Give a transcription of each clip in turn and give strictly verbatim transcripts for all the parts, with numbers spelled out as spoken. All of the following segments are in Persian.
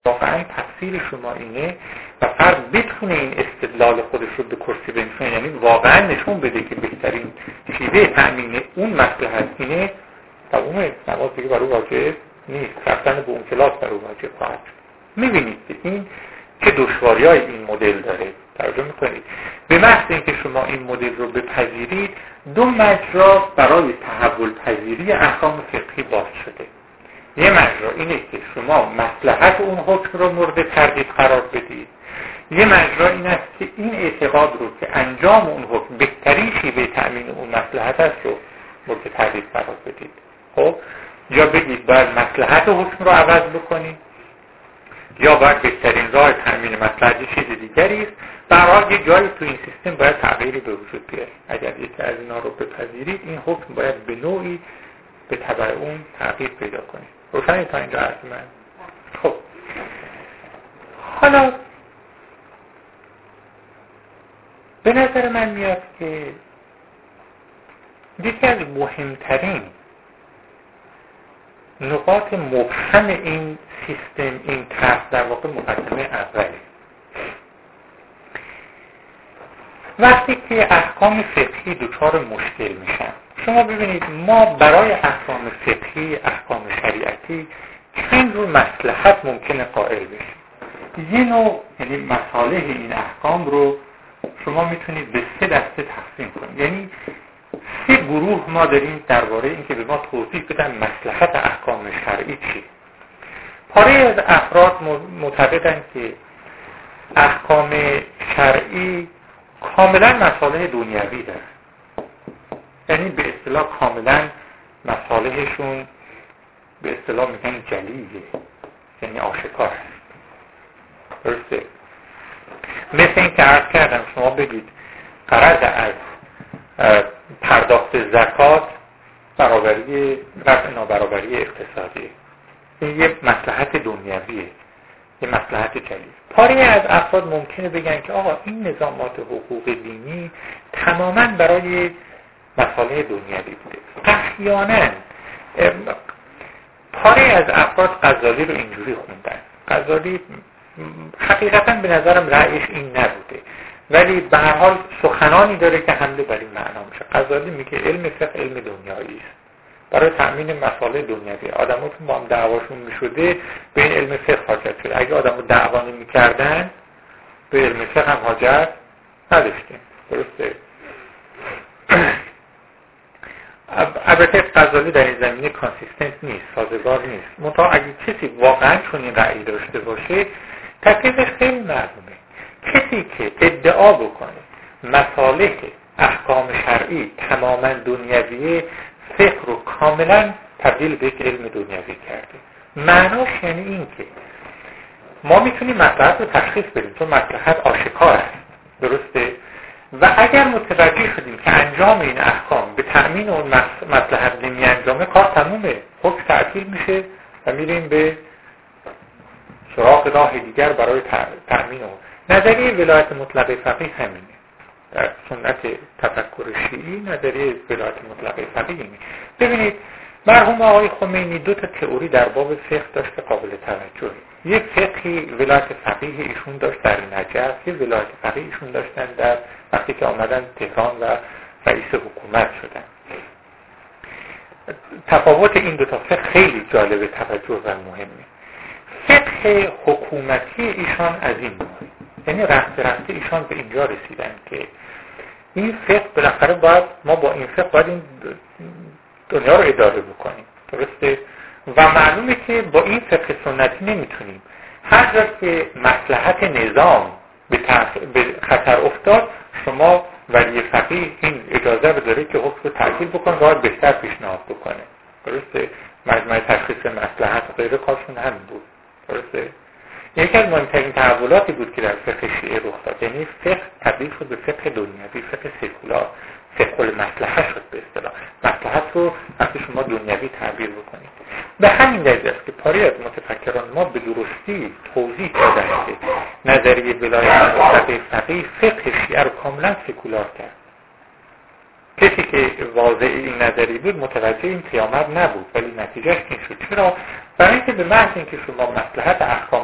واقعا تفسیر شما اینه و فرد بتونه این استدلال خودش رو به کرسی بنشونه، یعنی واقعا نشون بده که بهترین شیوه تأمین اون مصلحت اینه، تمام نماز دیگه برای واجب نیست، رفتن به اون کلاس برای واجب خواهد. میبینید که این چه دشواری‌های این مدل داره. توجه میکنید به محض اینکه شما این مدل رو بپذیرید، دو مجرا برای تحول پذیری احکام فقهی باز شده. یه مجرا اینه که شما مصلحت اون حکم رو مورد تردید قرار بدید، یه مجرا این است که این اعتقاد رو که انجام اون حکم بهترین شیوه تأمین اون مصلحت است رو مورد تردید قرار بدید. خب یا بگید باید مصلحت حکم رو عوض بکنید، یا باید بهترین راه تأمین مصلحت یه چیز دیگری است. به هر حال یه جایی تو این سیستم باید تغییری به وجود بیاد. اگر یکی از اینا رو بپذیرید، این حکم باید به نوعی به تبع اون تغییر پیدا کنه. روشنی تا اینجا حرف من؟ خب حالا به نظر من میاد که یکی از مهمترین نقاط مبهم این سیستم، این طرح، در واقع مقدمه اوله. وقتی که احکام فقهی دچار مشکل میشن، شما ببینید ما برای احکام فقهی، احکام شریعتی چند رو مصلحت ممکنه قائل بشیم. یه نوع، یعنی مصالح این احکام رو شما میتونید به سه دسته تقسیم کنید. یعنی سه گروه ما داریم درباره اینکه به ما توضیح بدن مصلحت احکام شرعی چی. پاره از افراد معتقدن که احکام شرعی کاملا مصالح دنیوی داره، یعنی به اصطلاح کاملا مصالحشون به اصطلاح میگن جلیه، یعنی آشکار هست. درسته؟ مثل این که عرض کردم شما بگید غرض از پرداخت زکات برابری رفع نابرابری اقتصادی، این یه مصلحت دنیویه، یه مصلحت جلی. پاره از افراد ممکنه بگن که آقا این نظامات حقوق دینی تماما برای مصالح دنیوی بوده. احیانا پاره از افراد غزالی رو اینجوری خوندن. غزالی حقیقتا به نظرم رأیش این نبوده، ولی به هر حال سخنانی داره که حمله بر این معنا میشه. غزالی میگه علم فقه علم دنیایی است، برای تأمین مصالح دنیوی. آدم‌ها که با هم دعواشون میشده به این علم فقه حاجت شده. اگه آدم‌ها دعوا نمی‌کردن به علم فقه هم حاجت نداشتیم. درسته؟ البته غزالی در این زمینه کانسیستنت نیست، سازگار نیست. منتها اگه کسی واقعا چنین رأیی داشته باشه، تکلیفش خیلی معلومه. کسی که ادعا بکنه مصالح احکام شرعی تماما دنیویه، فقه رو کاملا تبدیل به یک علم دنیوی کرده. معناش یعنی این که ما میتونیم مصلحت رو تشخیص بدیم، چون مصلحت آشکار است. درسته؟ و اگر متوجه شدیم که انجام این احکام به تأمین اون مصلحت نمی انجامه، کار تمومه، حکم تعطیل میشه و میریم به سراغ راه دیگر برای تأمین اون. نظریه ولایت مطلقه فقیه همینه. در سنت تفکر شیعی نظریه ولایت مطلقه فقیه اینه. ببینید مرحوم آقای خمینی دو تا تئوری در باب فقه داشت قابل توجه. یک فقهی ولایت فقیه ایشون داشت در نجف، یک ولایت فقیه ایشون داشتن در وقتی که آمدن تهران و رئیس حکومت شدن. تفاوت این دو تا فقه خیلی جالب توجه و مهمه. فقه حکومتی ایشان از این نوعه، یعنی رفته رفته ایشان به اینجا رسیدن که این فقه بالاخره باید ما با این فقه باید این دنیا رو اداره بکنیم. درسته؟ و معلومه که با این فقه سنتی نمیتونیم. هر جا که مصلحت نظام به, تف... به خطر افتاد، شما ولی فقیه این اجازه رو داره که حکم رو تعطیل بکنه، باید بهتر پیشنهاد بکنه. درسته؟ مجمع تشخیص مصلحت و غیره کارشون همین بود. درسته؟ یکی از مهمترین تحولاتی بود که در فقه شیعه رخ داد. یعنی فقه تبدیل شد به فقه دنیوی، فقه سکولار، فقه المصلحه شد به اصطلاح. مصلحت رو وقتی شما دنیوی تعبیر بکنید. به همین دلیل است که پاره از متفکران ما به درستی توضیح دادن که نظریه ولایت مطلقه فقیه فقه شیعه رو کاملا سکولار کرد. کسی که واضع این نظری بود متوجه این پیامد نبود، ولی نتیجهش این شد. چرا؟ برای اینکه به محض اینکه شما مصلحت احکام فقهی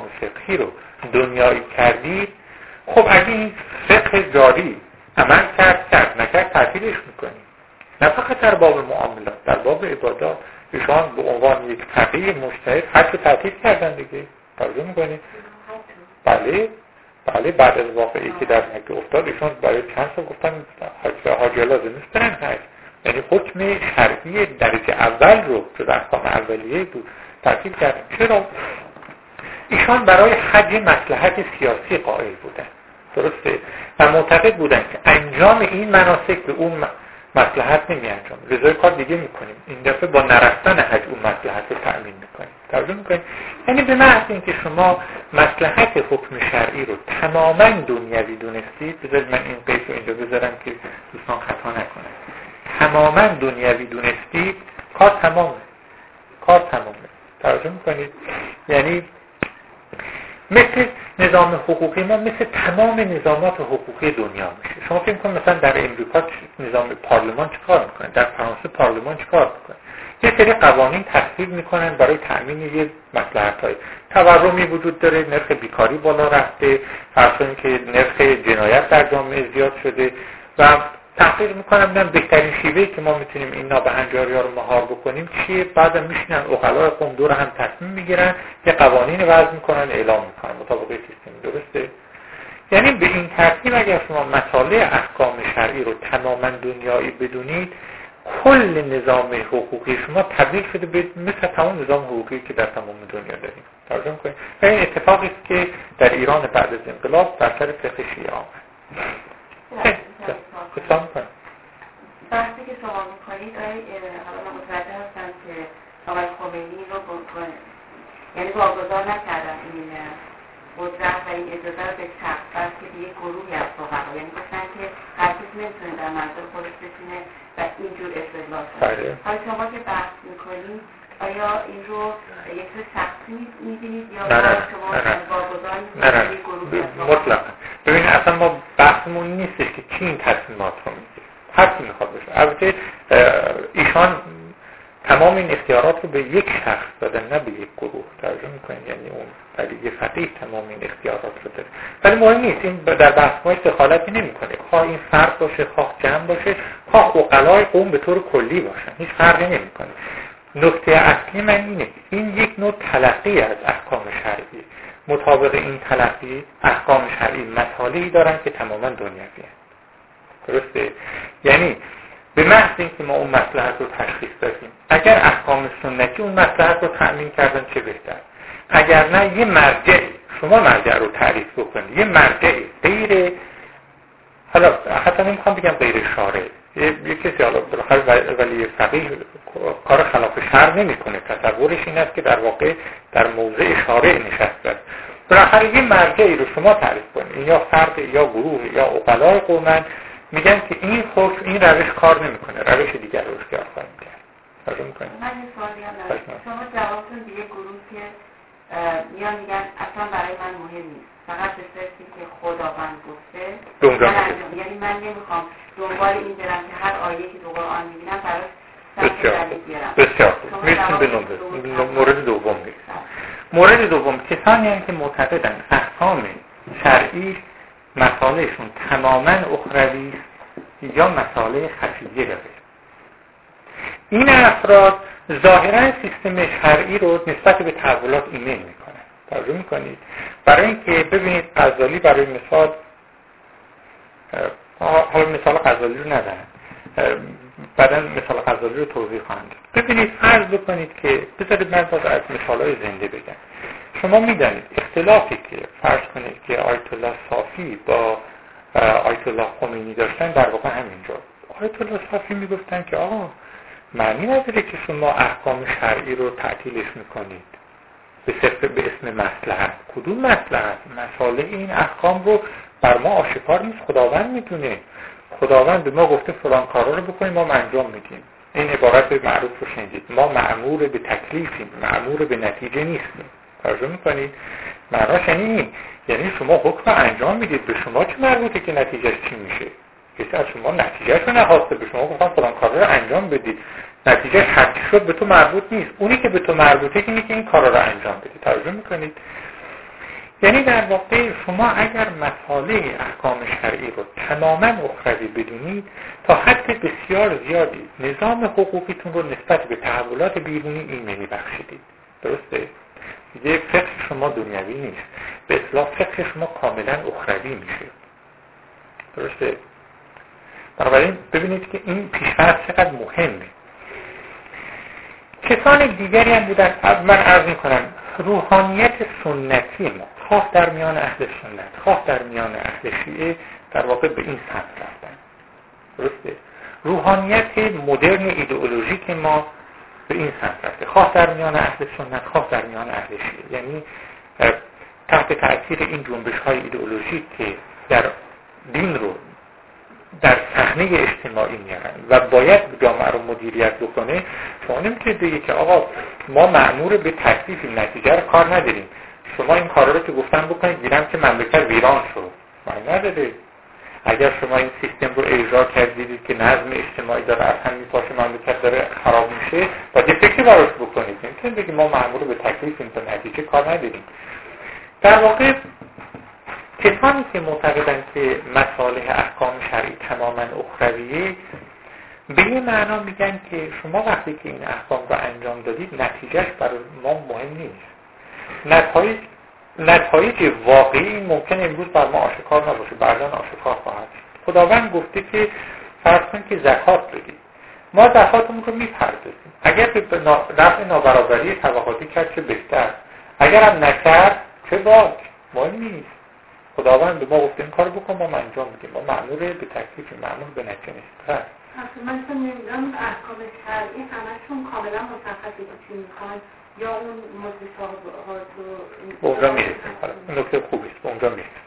سیاسی رو دنیایی کردید، خب اگه این فقه جاری عمل کرد کرد نکرد تعطیلش میکنید. نه فقط در باب معاملات، در باب عبادات ایشان به عنوان یک فقیه مجتهد حج رو تعطیل کردن دیگه. توجه میکنید؟ بله بله بعد از واقعی که در مکه افتاد ایشان برای چند سال گفتن حاجی لازم نیست برن حج. یعنی حکم شرعی درجه اول رو که احکام اولیه بود تعطیل کردن. چرا؟ ایشان برای حج مصلحت سیاسی قائل بودن، درسته؟ و معتقد بودن که انجام این مناسک به اون مصلحت نمی انجام، رضای کار دیگه میکنیم، این دفعه با نرفتن حج اون مصلحت رو تأمین میکنیم. توجه میکنیم؟ یعنی به محض اینکه شما مصلحت حکم شرعی رو تماما دنیوی دونستید، بذارید من این قید رو اینجا بذارم که دوستان خطا نکنن، تماما دنیوی دونستید، کار تمامه، کار تمامه. توجه میکنید؟ یعنی مثل نظام حقوقی ما مثل تمام نظامات حقوقی دنیا میشه. شما فکر کنید مثلا در امریکا نظام پارلمان چیکار میکنه، در فرانسه پارلمان چیکار میکنه؟ یه سری قوانین تصویب میکنن برای تأمین یه مصلحت‌های تورمی وجود داره، نرخ بیکاری بالا رفته، فرض کنید که نرخ جنایت در جامعه زیاد شده و تحقیق میکنم ببینم بهترین شیوهی که ما میتونیم این نابهنجاری‌ها رو مهار بکنیم چیه. بعدم میشینن عقلای قوم دور هم تصمیم میگیرن، یه قوانین وضع میکنن، اعلام میکنن مطابق سیستم، درسته؟ یعنی به این ترتیب اگر شما مطالع احکام شرعی رو تماما دنیایی بدونید، کل نظام حقوقی شما تبدیل شده به مثل تمام نظام حقوقی که در تمام دنیا داریم. توجه کنید. این اتفاقی است که در ایران بعد از انقلاب بر سر فقه شیعه آمد. حساب کنید. وقتی که شما میکنید حالا من متوجه هستم که آقای خمینی رو بکنه، یعنی واگذار نکردن این قدرت و این اجازه رو به شخص، بلکه به یک گروهی از فقها، یعنی گفتن که هر کسی نمیتونه در منظر خودش بشینه و اینجور استدلال کنه. حالا شما که بحث میکنید آیا این رو یک طور شخصی میبینید یا شما واگذار میکنید به یک گروهی از فقها؟ مطلقا. ببینید اصلا ما بحثمون نیستش که کی این تصمیمات رو میگیره، هر کی میخواد بشه. البته ایشان تمام این اختیارات رو به یک شخص دادن، نه به یک گروه. توجه میکنید؟ یعنی اون ولی یه فقیه تمام این اختیارات رو داره، ولی مهم نیست، این در بحث ما دخالتی نمیکنه، خواه این فرد باشه، خواه جمع باشه، خواه عقلای قوم به طور کلی باشن، هیچ فرقی نمیکنه. نکته اصلی من اینه، این یک نوع تلقی از احکام شرعی، مطابق این تلقی احکام شرعی مطالعی دارن که تماما دنیوی هست، درسته؟ یعنی به محض اینکه ما اون مصلحت رو تشخیص دادیم، اگر احکام سنتی اون مصلحت رو تأمین کردن چه بهتر، اگر نه یه مرجع، شما مرجع رو تعریف بکنید، یه مرجع غیر، حالا حتی نمیخوام بگم غیر شارع، یه, یه کسی حالا بالاخره ولی فقیه کار خلاف شرع نمیکنه، تصورش این است که در واقع در موضع شارع نشسته است، بالاخره یه مرجعی رو شما تعریف کنید، این یا فرد یا گروه یا عقلای قومن میگن که این خوش این روش کار نمیکنه، روش دیگر رو اختیار خواهیم کرد. راجع میکنید. من این سوالی هم دارم. شما جوابتون به یک گروه که میان میگن اصلا برای من مهم نیست، فقط به صرفی که خداوند گفته من انجام، یعنی من نمیخوام دنبال این برم که هر آیه که تو قرآن میبینم براش سخت دلیل بیارم. بسیار خوب. میرسیم به نمره. مورد دوم میرسیم. مورد دوم کسانی هستند که معتقدن احکام شرعی مسائلشون تماما اخروی یا مسائل خفیه داره. این افراد ظاهرا سیستم شرعی رو نسبت به تحولات ایمن میکنن. توجه میکنید؟ برای اینکه ببینید غزالی برای مثال، حالا مثال غزالی رو ندارن، بعدا مثال غزالی رو توضیح خواهند داد. ببینید فرض بکنید که بذارید من باز از مثالهای زنده بگم. شما میدانید اختلافی که فرض کنید که آیت الله صافی با آیت الله خمینی داشتن در واقع همینجا. آیت الله صافی میگفتن که آقا معنی نداره که شما احکام شرعی رو تعطیلش میکنید به صرف به اسم مصلحت. کدوم مصلحت؟ مسائل این احکام رو بر ما آشکار نیست، خداوند میدونه. خداوند به ما گفته فلان کارا رو بکنیم، ما انجام میدیم. این عبارت معروف رو شنیدید، ما مأمور به تکلیفیم، مأمور به نتیجه نیستیم. توجه میکنید؟ معناش یعنی یعنی شما حکم انجام میدید، به شما چه مربوطه که نتیجهش چی میشه؟ کسی از شما نتیجهش رو نخواسته، به شما گفتن فلان کارا رو انجام بدید، نتیجه هرچی شد به تو مربوط نیست. اونی که به تو مربوطه اینه که این کارا رو انجام بدید. توجه میکنید؟ یعنی در واقع شما اگر مسائل احکام شرعی رو تماما اخروی بدونید، تا حد بسیار زیادی نظام حقوقیتون رو نسبت به تحولات بیرونی ایمنی بخشیدید. درسته؟ دیگه فقه شما دنیوی نیست، به اصطلاح فقه شما کاملا اخروی میشه. درسته؟ بنابراین ببینید که این پیشرفت چقدر مهمه. کسان دیگری هم بودن، من عرض میکنم روحانیت سنتی ما خواه در میان اهل سنت خواه در میان اهل شیعه در واقع به این سمت رفتن. درسته؟ روحانیت مدرن ایدئولوژیک ما به این سمت رفته، خواه در میان اهل سنت خواه در میان اهل شیعه، یعنی تحت تأثیر این جنبش های ایدئولوژیک که در دین رو در صحنه اجتماعی میارن و باید جامعه رو مدیریت بکنه. شما نمیتونید بگید که آقا ما مأمور به تکلیف نتیجه رو کار نداریم، شما این کارا رو که گفتن بکنید میرم که مملکت ویران شد. معنی نداره. اگر شما این سیستم رو اجرا کردید که نظم اجتماعی داره از هم میپاشه، مملکت داره خراب میشه، باید یه فکری براش بکنید. نمیتونید بگید ما مأمور به تکلیف این نتیجه کار نداریم. در واقع کسانی که معتقدند که مصالح احکام شرعی تماما اخرویه، به این معنا میگن که شما وقتی که این احکام رو انجام دادید نتیجهش برای ما مهم نیست. نتایج نتایج واقعی ممکن امروز بر ما آشکار نباشه، بعداً آشکار خواهد شد. خداوند گفته که فرض کنید که زکات بدید، ما زکاتمون رو میپردازیم. اگر به رفع نابرابری طبقاتی کرد چه بهتر، اگر هم نکرد چه باک، مهم نیست. خداوند به ما گفته این کارو بکن، ما انجام میدیم. ما مأمور به تکلیف، مأمور به نتیجه نیست. من اصلا نمیدونم احکام شرعی همشون کاملا مشخصه که چی میخوان یا اون متشابهات و اونجا میرسیم. این نکته خوبیست، به اونجا میرسیم.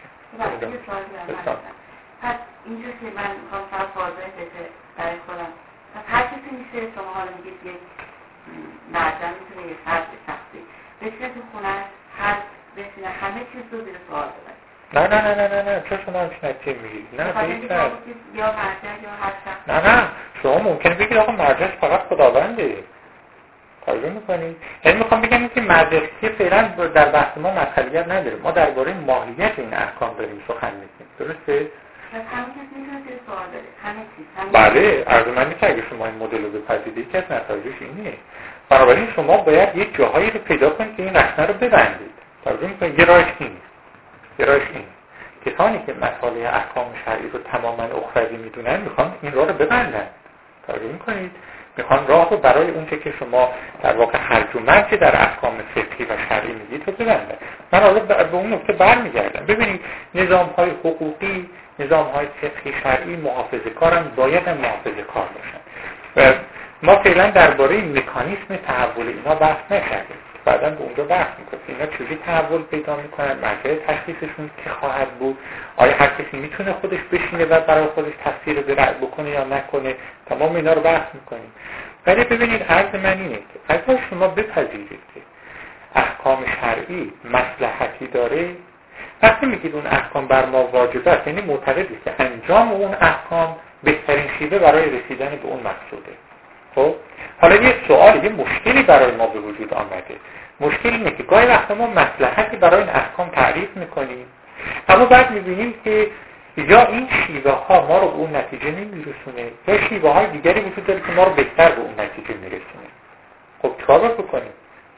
پس اینجا که من میخوام سر فاضح بشه برای خودم، پس هر کسی میشه، شما حالا میگید یک مردم میتونه یک فرد شخصی بشینه تو خونه، هر بشینه همه چیز رو زیر سوال ببره. نه نه نه نه نه نه چرا شما همچین نتیجه میگید؟ نه بگید یا مرجع یا هر شخص. نه نه شما ممکنه بگید آقا مرجعش فقط خداونده. توجه میکنید؟ یعنی میخوام بگم که مرجعیت فعلا در بحث ما مسئولیت نداره. ما درباره ماهیت این احکام داریم سخن میگیم. درسته؟ پس همه چیز میتونه زیر سوال بره. همه چیز. بله، عرض که اگه شما این مدل رو بپذیرید که از نتایجش اینه. بنابراین شما باید یک جاهایی رو پیدا کنید که این رخنه رو ببندید. توجه میکنید؟ یه راهش اینه. یه راهش اینه. کسانی که مسائل احکام شرعی رو تماما اخروی میدونن میخوان این راه رو ببندن. توجه میکنید؟ میخوان راه رو برای اون که شما در واقع هرج و مرج در احکام فقهی و شرعی میگید رو ببندن. من حالا به اون نکته برمیگردم. ببینید نظام‌های حقوقی، نظام‌های فقهی شرعی محافظه‌کارن، باید هم محافظه‌کار باشن. و ما فعلا درباره مکانیسم تحول اینا بحث نکردیم. بعداً به اونجا بحث میکنیم اینا چجوری تحول پیدا میکنن، مرجع تشخیصشون که خواهد بود، آیا هر کسی میتونه خودش بشینه و برای خودش تفسیر برای بکنه یا نکنه، تمام اینا رو بحث میکنیم. ولی ببینید عرض من اینه که اگر شما بپذیرید که احکام شرعی مصلحتی داره، وقتی میگید اون احکام بر ما واجب است، یعنی معتقدید که انجام اون احکام بهترین شیوه برای رسیدن به اون مقصوده. خب حالا یه سوال، یه مشکلی برای ما به وجود آمده. مشکل اینه که گاهی وقتا ما مصلحتی برای این احکام تعریف میکنیم، اما بعد میبینیم که یا این شیوه ها ما رو به اون نتیجه نمیرسونه یا شیوه های دیگری وجود داره که ما رو بهتر به اون نتیجه میرسونه. خب چیکار باید بکنیم؟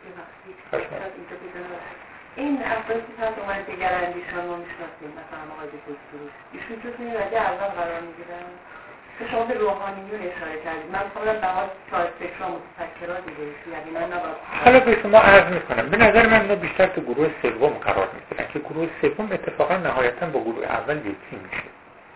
این افرادی که از اومد دیگر اندیشان رو میشناسیم، مثلا آقای دکتر ایشون تو این رده اول قرار میگیرن که شما به روحانیون اشاره کردید. من خودم به حال چهار فکرها متفکرها دیگه، یعنی من نباید حالا به شما عرض میکنم به نظر من اینا بیشتر تو گروه سوم قرار میگیرن که گروه سوم اتفاقا نهایتا با گروه اول یکی میشه.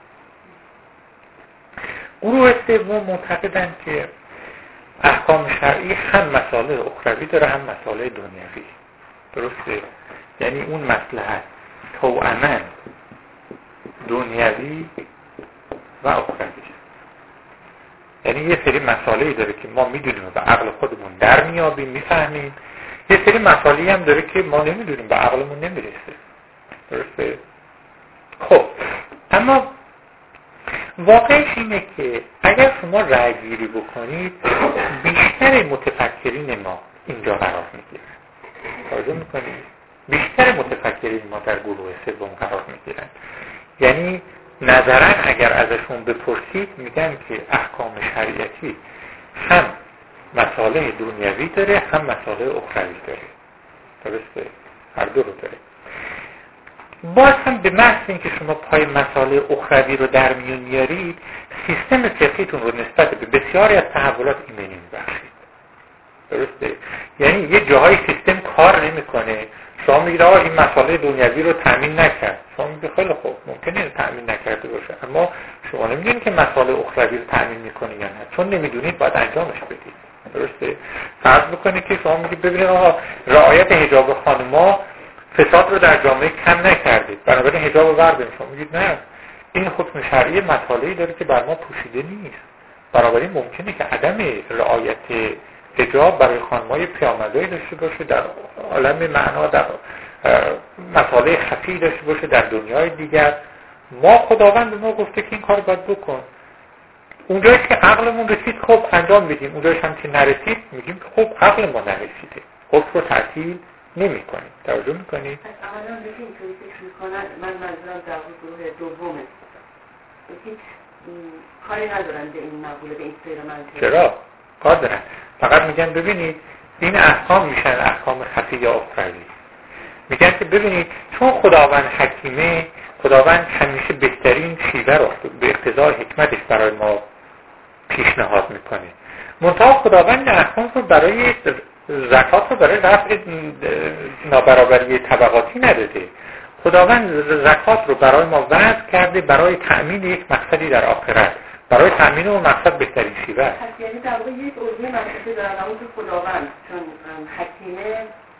گروه سوم معتقدن که احکام شرعی هم مسائل اخروی داره هم مسائل دنیوی. درسته؟ یعنی اون مصلحت توأماً دنیوی و اخروی. یعنی یه سری مسائلی داره که ما میدونیم و به عقل خودمون در میابیم میفهمیم، یه سری مسائلی هم داره که ما نمیدونیم به عقلمون نمیرسه. درسته؟ خب اما واقعش اینه که اگر شما رأی گیری بکنید بیشتر متفکرین ما اینجا قرار میگیرن. توجه میکنید؟ بیشتر متفکرین ما در گروه سوم قرار میگیرن. یعنی نظرا اگر ازشون بپرسید میگن که احکام شریعتی هم مصالح دنیوی داره هم مصالح اخروی داره. درسته؟ هر دو رو داره. باز هم به محض اینکه شما پای مسائل اخروی رو در میون میارید، سیستم فقهیتون رو نسبت به بسیاری از تحولات ایمنی میبخشید. درسته؟ یعنی یه جاهای سیستم کار نمیکنه، شما میگید آقا این مسائل دنیوی رو تامین نکرد، شما میگید خیلی خوب ممکنه تامین نکرده باشه، اما شما نمیدونید که مسائل اخروی رو تامین میکنه یا نه، چون نمیدونید باید انجامش بدید. درسته؟ فرض بکنید که شما میگید ببینید آقا رعایت حجاب خانم‌ها فساد رو در جامعه کم نکردید، بنابراین حجاب رو بردارید. شما میگید نه، این حکم شرعی مطالعی داره که بر ما پوشیده نیست، بنابراین ممکنه که عدم رعایت حجاب برای خانم‌های پیامده‌ای داشته باشه، در عالم معنا در مطالع خفی داشته باشه در دنیای دیگر. ما خداوند به ما گفته که این کار باید بکن. اونجایی که عقلمون رسید خب انجام میدیم، اونجایی هم که نرسید میگیم که خب عقل ما نرسیده، حکم رو تعطیل نمی کنیم. توجه میکنید؟ پس اولا به اینطوری فکر میکنن، من منظورم در گروه دومه، هیچ کاری ندارن به این مقوله، به این سیر منطقه. چرا؟ کار دارن، فقط میگن ببینید این احکام میشن احکام خفی یا اخروی. میگن که ببینید چون خداوند حکیمه، خداوند همیشه بهترین شیوه رو به اقتضای حکمتش برای ما پیشنهاد میکنه. منتها خداوند احکام رو برای زکات رو برای رفع نابرابری طبقاتی نداده. خداوند زکات رو برای ما وضع کرده برای تأمین یک مقصدی در آخرت، برای تأمین اون مقصد بهترین شیوه است. پس یعنی در واقع یک عضو منطقه دارن اون که خداوند چون حکیمه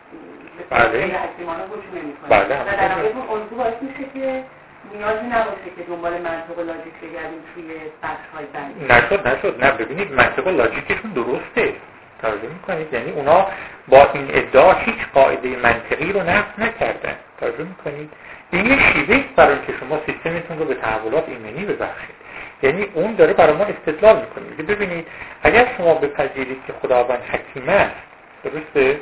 بله حکیمانه وجود نمی‌کنه. بله و در واقع اون عضو باعث میشه که نیازی نباشه که دنبال منطق و لاجیک بگردیم توی بخش‌های بندی. نشد نشد نه ببینید منطق و لاجیکشون درسته. توجه میکنید؟ یعنی اونا با این ادعا هیچ قاعده منطقی رو نقض نکردن. توجه میکنید؟ این یه شیوه برای که شما سیستمتون رو به تحولات ایمنی ببخشید. یعنی اون داره برای ما استدلال میکنه. میگه ببینید اگر شما بپذیرید که خداوند حکیم است، درسته؟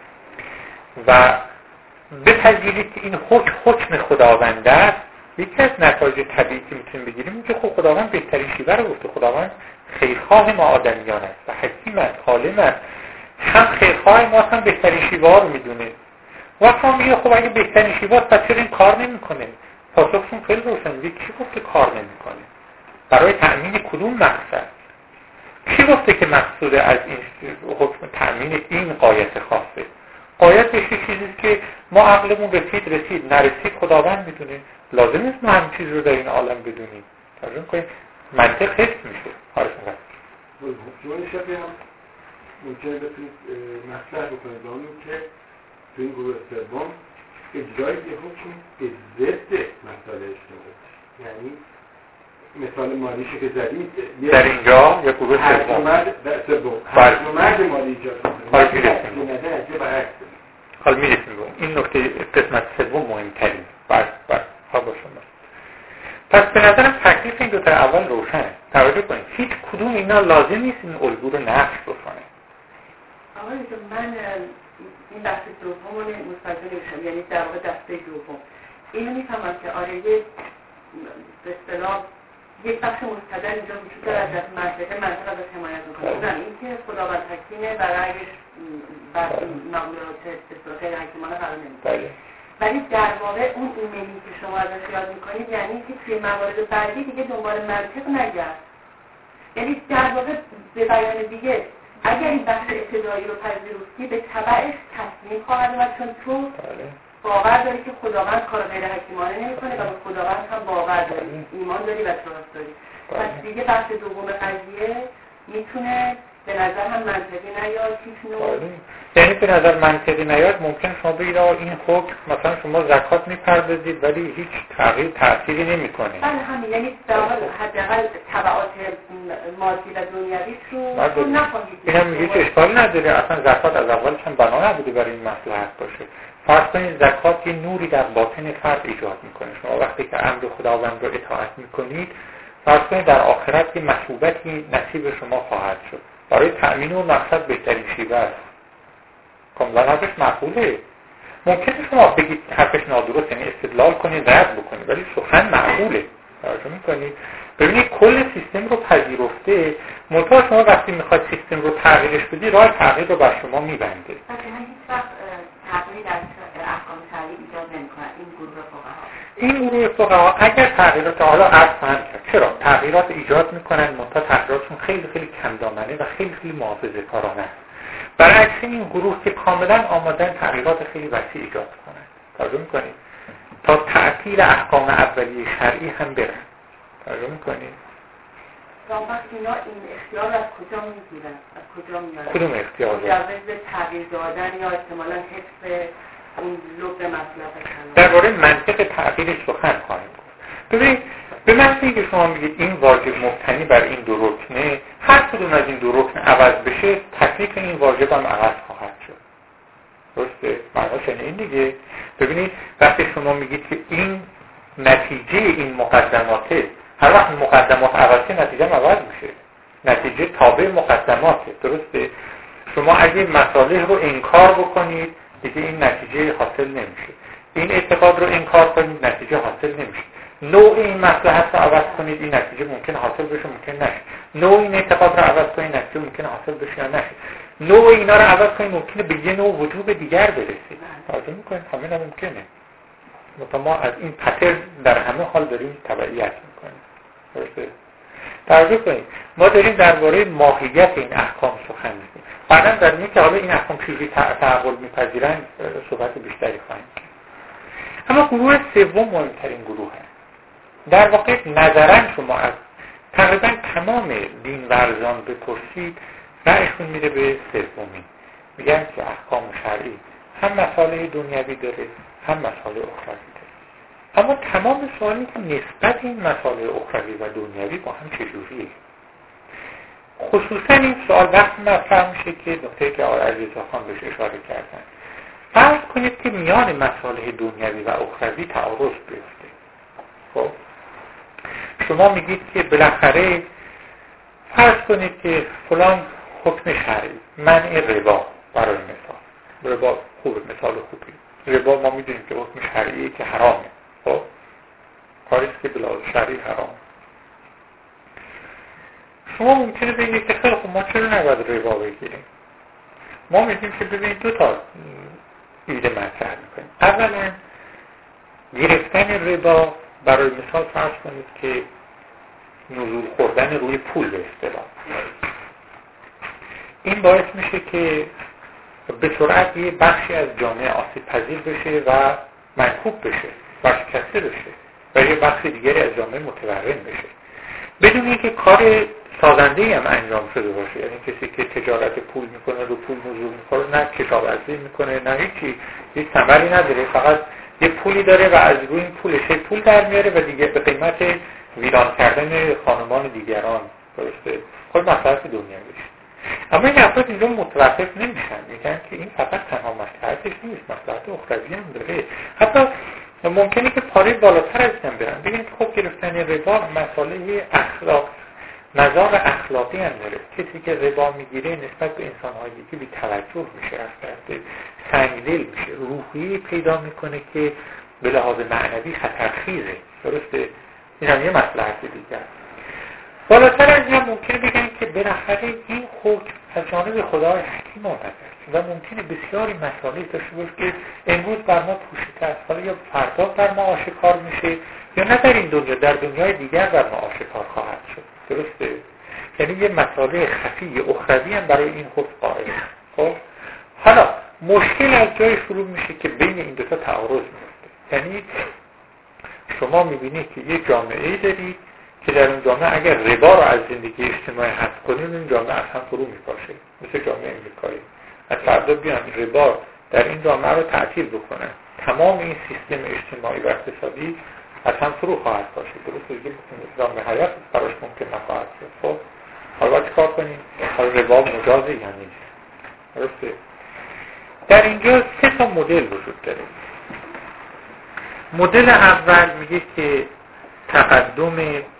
و بپذیرید که این حکم حکم خداوند است، یکی از نتایج طبیعی که میتونیم بگیریم که خب خداوند بهترین شیوه رو گفته. خداوند خیرخواه ما آدمیان است و حکیم است، عالم است، هم خیرخواه ما هم بهترین شیوه رو میدونه. وقتی ما میگه خب اگه بهترین شیوه است پس چرا این کار نمیکنه؟ پاسخشون خیلی روشن، میگه کی گفته کار نمیکنه؟ برای تأمین کدوم مقصد؟ کی گفته که مقصود از این حکم تأمین این قایت خاصه؟ قایت یه چیزی که ما عقلمون رسید رسید نرسید خداوند میدونه. لازم نیست ما همین چیز رو در این عالم بدونیم. توجه کنید منطق حفظ میشه. آره شما شما این شبیه هم ممکنه بتونید مطرح بکنید به اونی که تو این گروه سوم اجرای یه حکم به ضد مسئله اجتماعی، یعنی مثال مالیشه که زدید در اینجا یا گروه سوم در سوم هرمرد مالی ایجاد حال میرسیم حال میرسیم این نکته قسمت سوم مهمترین. بس بس ها با شما. پس به نظرم تکلیف این دوتا اول روشنه. توجه کنید هیچ کدوم اینا لازم نیست این الگو رو نقش بکنه. آقای من این بحث دوم رو مستوجب نمیشم، یعنی در واقع دسته دوم اینو میفهمم که آره یک به اصطلاح یک بخش مستدل اینجا وجود داره از منطقه منطقه ازش حمایت میکنه. اونم این که خداوند حکیمه و رأیش بر معمولات به صورت غیر حکیمانه قرار نمیگیره. ولی در واقع اون ایمنی که شما ازش یاد میکنید یعنی که توی موارد بعدی دیگه دنبال منطق نگرد. یعنی در واقع به بیان دیگه اگر این بخش ابتدایی رو پذیرفتی به تبعش تصمیم خواهد اومد، چون تو باور داری که خداوند کار غیر حکیمانه نمیکنه و به خداوند هم باور داری، ایمان داری و تراست داری. پس دیگه بخش دوم قضیه میتونه به نظر هم منطقی نیاد هیچ نوع. یعنی به نظر منطقی نیاد ممکن شما بگید آقا این حکم مثلا شما زکات میپردازید ولی هیچ تغییر تأثیری نمیکنه. بله همین، یعنی در واقع حداقل تبعات مادی و دنیویش رو نخواهید. این هم میگه که اشکال نداره، اصلا زکات از اولش هم بنا نبوده برای این مصلحت باشه. فرض کنید زکات یه نوری در باطن فرد ایجاد میکنه. شما وقتی که امر خداوند رو اطاعت میکنید فرض کنید در آخرت یه مثوبتی نصیب شما خواهد شد. برای تأمین اون مقصد بهترین شیوه است. کاملا ازش معقوله. ممکنه شما بگید حرفش نادرست، یعنی استدلال کنید، رد بکنید، ولی سخن معقوله. توجه میکنید؟ ببینید کل سیستم رو پذیرفته، منتها شما وقتی میخواد سیستم رو تغییرش بدی، راه تغییر رو بر شما میبنده. مثلا هیچ وقت تغییری در احکام شرعی ایجاد نمیکنه این گروه فقها. این گروه فقها اگر تغییرات حالا عرض خواهند کرد، چرا تغییرات ایجاد میکنن، منتها تغییراتشون خیلی خیلی کم دامنه و خیلی خیلی محافظه‌کارانه است. برعکس این گروه که کاملا آمادن تغییرات خیلی وسیع ایجاد کنند. توجه میکنید؟ تا تعطیل احکام اولیه شرعی هم برن. توجه میکنید؟ وقت اینا این اختیار از کجا میگیرن؟ از کجا میارن؟ کدوم اختیار؟ مجوز به تغییر دادن یا احتمالاً حفظ اون لب مطلب کلام. درباره منطق تغییر سخن خواهیم گفت. ببینید به محضی که شما میگید این واجب مبتنی بر این دو رکنه، هر کدوم از این دو رکن عوض بشه، تکلیف این واجب هم عوض خواهد شد. درسته؟ معناش این دیگه. ببینید وقتی شما میگید که این نتیجه این مقدماته، هر وقت مقدمات عوض شه نتیجه هم عوض میشه. نتیجه تابع مقدماته. درسته؟ شما اگه مصالح رو انکار بکنید دیگه این نتیجه حاصل نمیشه. این اعتقاد رو انکار کنید نتیجه حاصل نمیشه. نوع این مصلحت رو عوض کنید این نتیجه ممکن حاصل بشه ممکن نشه. نوع این اعتقاد رو عوض کنید نتیجه ممکن حاصل بشه یا نشه. نوع اینا رو عوض کنید ممکنه به یه نوع وجوب دیگر برسید. توجه میکنید؟ همین هم ممکنه. مثلا ما از این پتر در همه حال داریم تبعیت میکنیم. درسته؟ توجه کنید ما داریم درباره ماهیت این احکام سخن میگیم. بعداً در اینکه حالا این احکام چجوری تحول میپذیرن صحبت بیشتری خواهیم کرد. اما گروه سوم مهمترین گروه هست. در واقع نظرن شما از تقریبا تمام دین ورزان بپرسید رأیشون میره به سومی. میگن که احکام شرعی هم مسائل دنیوی داره هم مسائل اخروی داره. اما تمام سوالی که نسبت این مسائل اخروی و دنیوی با هم چجوریه؟ خصوصا این سوال وقتی مطرح میشه که نکته که آقای علیرضاخان بهش اشاره کردن، فرض کنید که میان مسائل دنیوی و اخروی تعارض بیفته. خب شما میگید که بالاخره فرض کنید که فلان حکم شرعی منع ربا، برای مثال ربا خوبه، مثال خوبی. ربا ما میدونیم که حکم شرعیه که حرامه. خب کاریست که بلا شرعی حرام. شما ممکنه بگید که خیلی خوب ما چرا نباید ربا بگیریم؟ ما میگیم که ببینید دو تا ایده مطرح میکنیم. اولا گرفتن ربا، برای مثال فرض کنید که نزول خوردن روی پول به اصطلاح، این باعث میشه که به سرعت یه بخشی از جامعه آسیب پذیر بشه و منکوب بشه، ورشکسته بشه و یه بخش دیگری از جامعه متورم بشه بدون اینکه کار سازنده‌ای هم انجام شده باشه. یعنی کسی که تجارت پول میکنه رو پول نزول میکنه، نه کشاورزی میکنه نه هیچی، هیچ ثمری نداره، فقط یه پولی داره و از روی این پولش پول در میاره و دیگه به قیمت ویران کردن خانمان دیگران. درسته؟ خود مصلحت دنیویش. اما این افراد اینجا متوقف نمیشن، میگن که این فقط تنها مصلحتش نیست، مصلحت اخروی هم داره. حتی ممکنه که پاره بالاتر از این برن، بگن که خب گرفتن ربا مسئله اخلاق، مزاق اخلاقی هم داره. کسی که ربا میگیره نسبت به انسان‌های دیگه بی توجه میشه، رفته سنگدل میشه، روحی پیدا میکنه که به لحاظ معنوی خطرخیزه. درسته؟ این هم یه مصلحت دیگه. بالاتر از این ممکنه بگن که بالاخره این حکم از جانب خدای حکیم آمده است و ممکنه بسیاری مسائلی داشته باشه که امروز بر ما پوشیده است، حالا یا فردا بر ما آشکار میشه یا نه در این دنیا در دنیای دیگر بر ما آشکار خواهد شد. درسته؟ یعنی یه مسئله خفی اخروی هم برای این حکم قائل. خب حالا مشکل از جای شروع میشه که بین این دو تا تعارض میفته. یعنی شما میبینید که یه جامعه دارید که در اون جامعه اگر ربا رو از زندگی اجتماعی حذف کنیم این جامعه اصلا فرو میپاشه، مثل جامعه امریکایی. از فردا بیان ربا در این جامعه رو تعطیل بکنن، تمام این سیستم اجتماعی و اقتصادی اصلا فرو خواهد باشه. درست دیگه جامعه حیات براش ممکن نخواهد شد. خب حالا چیکار کنیم؟ حالا ربا مجازه یا نیست؟ درسته؟ در اینجا سه تا مدل وجود داره. مدل اول میگه که تقدم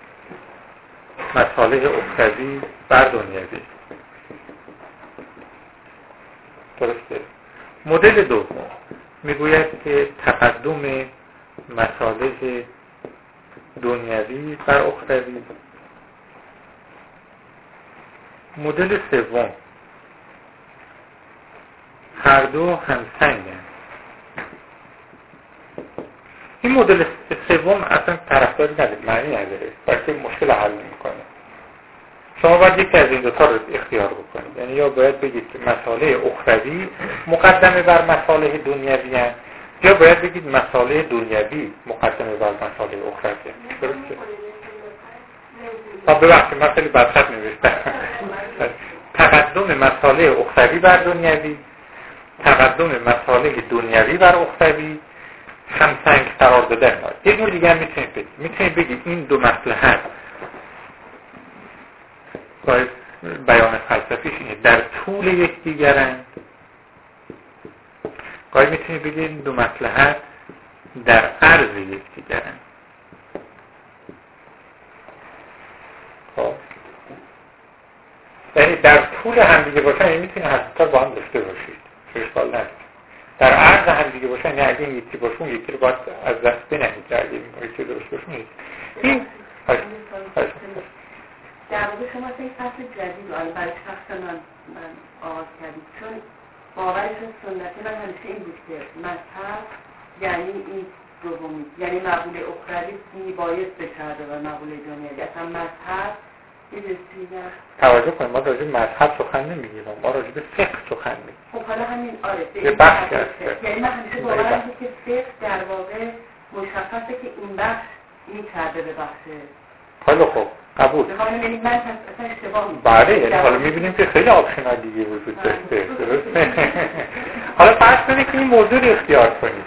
مصالح اخروی بر دنیوی. درسته؟ مدل دوم میگوید که تقدم مصالح دنیوی بر اخروی. مدل سوم، هر دو همسنگن. این مدل سوم اصلا طرفداری نداره، معنی نداره، بلکه مشکل حل میکنه. شما باید یکی از این دو تا رو اختیار بکنید. یعنی یا باید بگید که مصالح اخروی مقدمه بر مصالح دنیوی هست، یا باید بگید مصالح دنیوی مقدمه بر مصالح اخروی هست. درسته؟ آب ببخشید من خیلی بدخط نوشتم. تقدم مصالح اخروی بر دنیوی، تقدم مصالح دنیوی بر اخروی، همسنگ قرار دادن. یه جور دیگه هم میتونید بگید میتونید بگید این دو مصلحت باید بیان فلسفیش اینه در طول یکدیگرند. گاهی میتونید بگید این دو مصلحت در عرض یکدیگرند. خب یعنی در طول همدیگه باشن، یعنی میتونید حسیتا با هم داشته باشید، اشکال نداره. در عرض همدیگه باشن، یعنی اگه این یکی باشون یکی رو باید از دست بنهید، اگه این یکی درست باشون این در واقع شما یک فصل جدید رو برای شخص من, من آغاز کردید، چون باورشون سنتی من همیشه این بود که مذهب یعنی این دومی، یعنی مقوله اخروی میباید بشرده و مقوله دنیوی. اصلا مذهب یه جسیگه توجه کنیم، ما راجع مذهب سخن نمیگیم، ما راجع به فقه سخن میگیم. خب حالا همین آره یه بخش هست، یعنی من همیشه باورم بود که فقه در واقع مشخصه که این بخش میکرده به بخش. حالا خب قبول. بله، یعنی حالا میبینیم که خیلی آپشن‌ها دیگه وجود داشته. درسته؟ حالا فرض کنید که این موضوع رو اختیار کنید.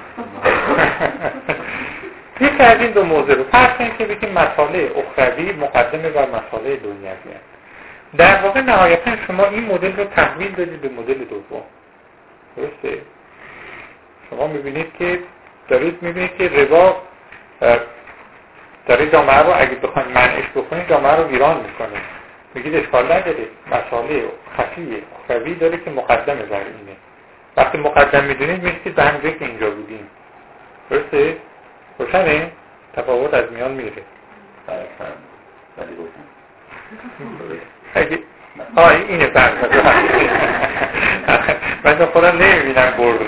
یکی از این دو موضوع رو فرض کنید که بگیم مصالح اخروی مقدمه بر مصالح دنیوی است. در واقع نهایتا شما این مدل رو تحویل دادید به مدل دوم. درسته؟ شما میبینید که دارید میبینید که ربا داره جامعه رو اگه بخواید منعش بکنید جامعه رو ویران میکنه. میگید اشکال نداره، مصالح خفی اخروی داره که مقدمه بر اینه. وقتی مقدم میدونید میرسید به همونجایی که اینجا بودیم. درسته؟ روشنه؟ تفاوت از میان میره. ولی روشن اگه آه اینه برد من خودم نمیبینم برد.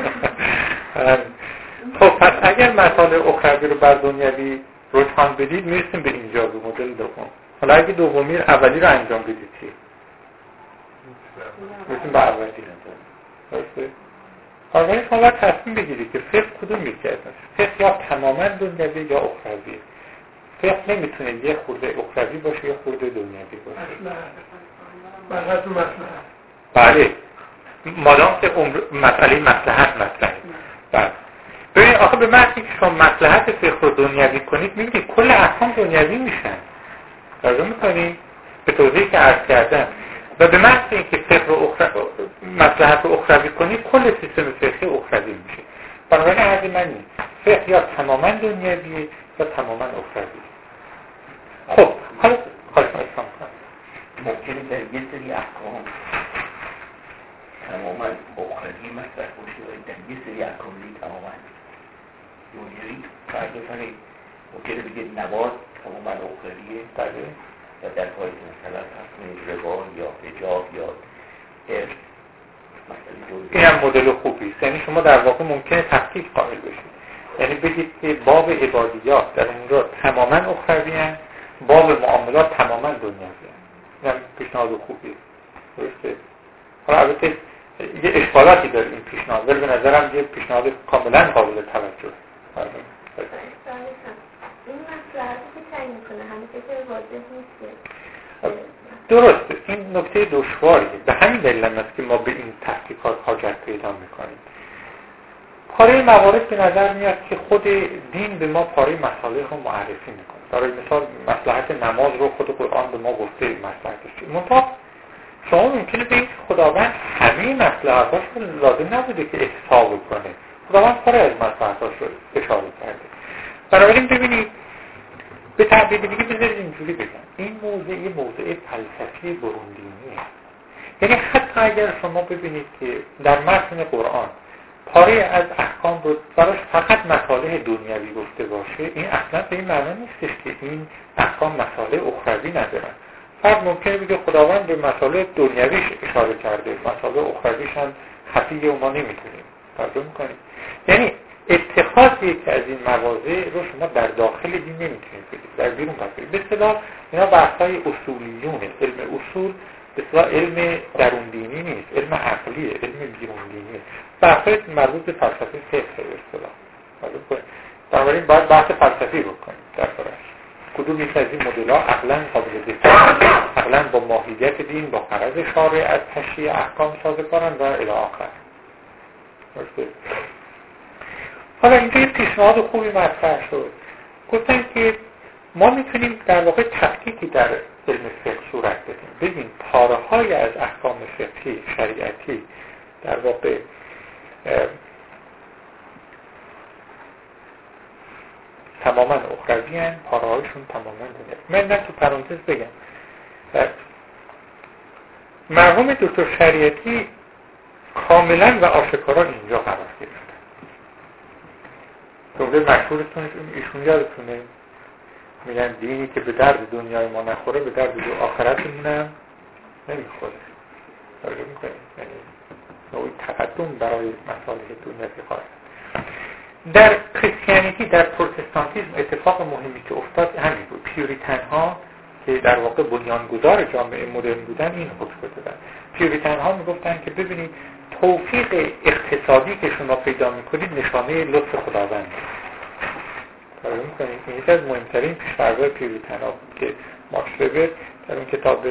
خب پس اگر مصالح اخروی رو بر دنیوی رجحان بدید میرسیم به اینجا، به مدل دوم. حالا اگه دومی اولی رو انجام بدید چی؟ میرسیم به اولی. درسته؟ حالا شما باید تصمیم بگیرید که فقه کدوم یکی از فقه یا تماما دنیوی یا اخروی. فقه نمیتونه یه خورده اخروی باشه یا خورده دنیوی باشه. مصلحت و مصلحت. بله. مادام که مسئله مصلحت مطرحه. بله. ببین آخه به محضی که شما مصلحت فقه رو دنیوی کنید میبینید کل احکام دنیوی میشن. توجه میکنید؟ به توضیحی که عرض کردم. و به محض اینکه فقه رو اخر... مصلحت رو اخروی کنید کل سیستم فقهی اخروی میشه. بنابراین عرض من نیست. فقه یا تماما دنیویه یا تماما اخروی. خب حالا خواهش ما اسلام کنم. ممکنه در یه سری احکام تماما اخروی مصرف باشه و در یه سری احکام لی تماما دنیوی. فرض کنید ممکنه بگید نماز تماما اخرویه بله و در پای مثلا حکم ربا یا حجاب یا ارث مثلا این هم مدل خوبی است. یعنی شما در واقع ممکنه تفکیک قائل بشید، یعنی بگید که باب عبادیات در اونجا تماما اخروی هست، باب معاملات تماما دنیوی هست. این هم پیشنهاد خوبی است. درسته؟ حالا البته یه اشکالاتی داره این پیشنهاد، ولی به نظرم یه پیشنهاد کاملا قابل توجه است. این مصلحتی که تعیین میکنه همیشه که واضح نیست. درسته، این نکته دشواریه. به همین دلیل است که ما به این تحقیقات حاجت پیدا میکنیم. پاره موارد به نظر میاد که خود دین به ما پاره مصالح رو معرفی میکنه. برای مثال مصلحت نماز رو خود قرآن به ما گفته مصلحتش چیه. منتها شما ممکنه بگید خداوند همه مصلحتاش رو لازم نبوده که احساب کنه. خداوند پاره از مصلحتاش رو اشاره کرده. بنابراین ببینید به تعبیر دیگه بذارید اینجوری بگم، این موضوع یه موضوع فلسفی بروندینیه. یعنی حتی اگر شما ببینید که در متن قرآن پاره از احکام رو براش فقط مصالح دنیوی گفته باشه، این اصلا به این معنا نیستش که این احکام مصالح اخروی ندارن. فرد ممکنه بگه خداوند به مصالح دنیویش اشاره کرده، مصالح اخرویش هم خفیه و ما نمیتونیم توجه میکنیم. یعنی اتخاذ یکی از این مواضع رو شما در داخل دین نمیتونید بگید، در بیرون بگید. به اصطلاح اینا بحث‌های اصولیونه. علم اصول به اصطلاح علم درون دینی نیست، علم عقلیه، علم بیرون دینیه. بحث‌های مربوط به فلسفه فقه به اصطلاح. بنابراین باید بحث فلسفی بکنیم درباره‌اش. کدوم یک از این مدل‌ها عقلاً قابل دفاع، عقلاً با ماهیت دین، با غرض شارع از تشریع احکام سازگارن و الی آخر. درسته؟ حالا اینجا یه پیشنهاد خوبی مطرح شد. گفتن که ما میتونیم در واقع تفکیکی در علم فقه صورت بدیم. ببین پاره‌های از احکام فقهی شریعتی در واقع تماما اخروی هستند، پاره‌هایشون تماما دنیوی. من نه تو پرانتز بگم مرحوم دکتر شریعتی کاملا و آشکارا اینجا قرار گرفتن. جمله مشهورتون ایشون یادتونه میگن دینی که به درد دنیای ما نخوره به درد دو آخرتمون هم نمیخوره. درجه میکنیم یعنی نوعی تقدم برای مصالح دنیوی خواهد. در کریستیانیتی، در پروتستانتیسم اتفاق مهمی که افتاد همین بود. پیوریتن ها که در واقع بنیانگذار جامعه مدرن بودن این حکم دادن. پیوریتن ها میگفتن که ببینید توفیق اقتصادی که شما پیدا میکنید نشانه لطف خداوند. توجه میکنید این یکی از مهمترین پیش‌فرض‌های پیوریتن ها بود که ماکس وبر در اون کتاب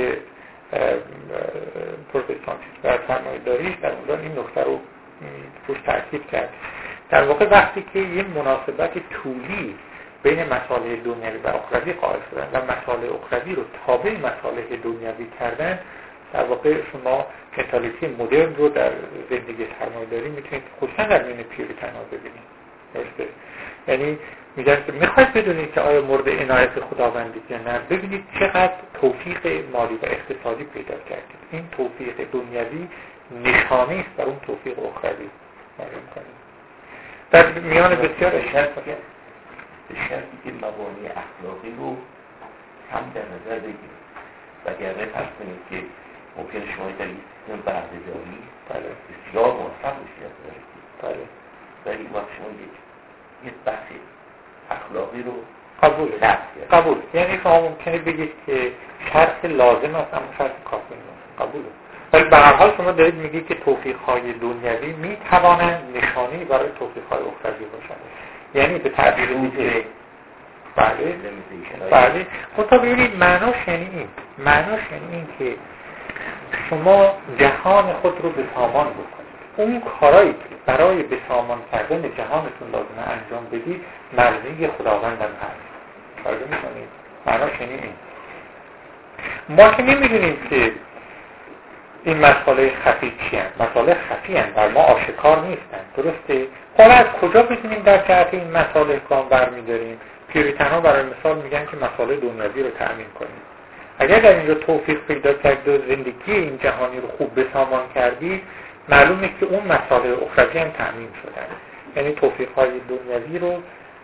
پروتستانتیسم و سرمایه‌داری در اون این نکته رو روش تاکید کرد. در واقع وقتی که یه مناسبت طولی بین مصالح دنیوی و اخروی قائل شدن و مصالح اخروی رو تابع مصالح دنیوی کردن، در واقع شما منتالیتی مدرن رو در زندگی سرمایه‌داری میتونید خصوصا در میان پیوریتن‌ها ببینید. درسته؟ یعنی میگن که میخواید بدونید که آیا مورد عنایت خداوندید یا نه، ببینید چقدر توفیق مالی و اقتصادی پیدا کردید. این توفیق دنیوی نشانه است بر اون توفیق اخروی. معلوم کنید در میان بسیار شرطی که به شرطی که مبانی اخلاقی رو هم در نظر بگیرید. وگرنه فرض کنید که ممکن شما در این سیستم برده‌داری بله بسیار موفق بشید بله ولی وقت شما یک بحث اخلاقی رو قبول قبول یعنی شما ممکنه بگید که شرط لازم است اما شرط کافی نیست. قبوله. ولی به هر حال شما دارید میگید که توفیق‌های دنیوی میتوانند نشانی برای توفیق‌های اخروی باشند. یعنی به تعبیر دیگه بله بله خب ببینید معناش یعنی این معناش یعنی این که شما جهان خود رو به سامان بکنید. اون کارایی که برای به سامان کردن جهانتون لازمه انجام بدید مرزی خداوند هم هست. فرض می‌کنید معناش یعنی این. ما که نمی‌دونیم که این مسائل خفی چی هستند. مسائل خفی هستند بر ما آشکار نیستند. درسته؟ حالا از کجا بدونیم در جهت این مسائل کام برمی‌داریم؟ پیوریتن‌ها برای مثال میگن که مسائل دنیوی رو تأمین کنیم. اگر در اینجا توفیق پیدا کرد و زندگی این جهانی رو خوب بسامان کردی، معلومه که اون مسائل اخروی هم تأمین شدن. یعنی توفیق‌های دنیوی رو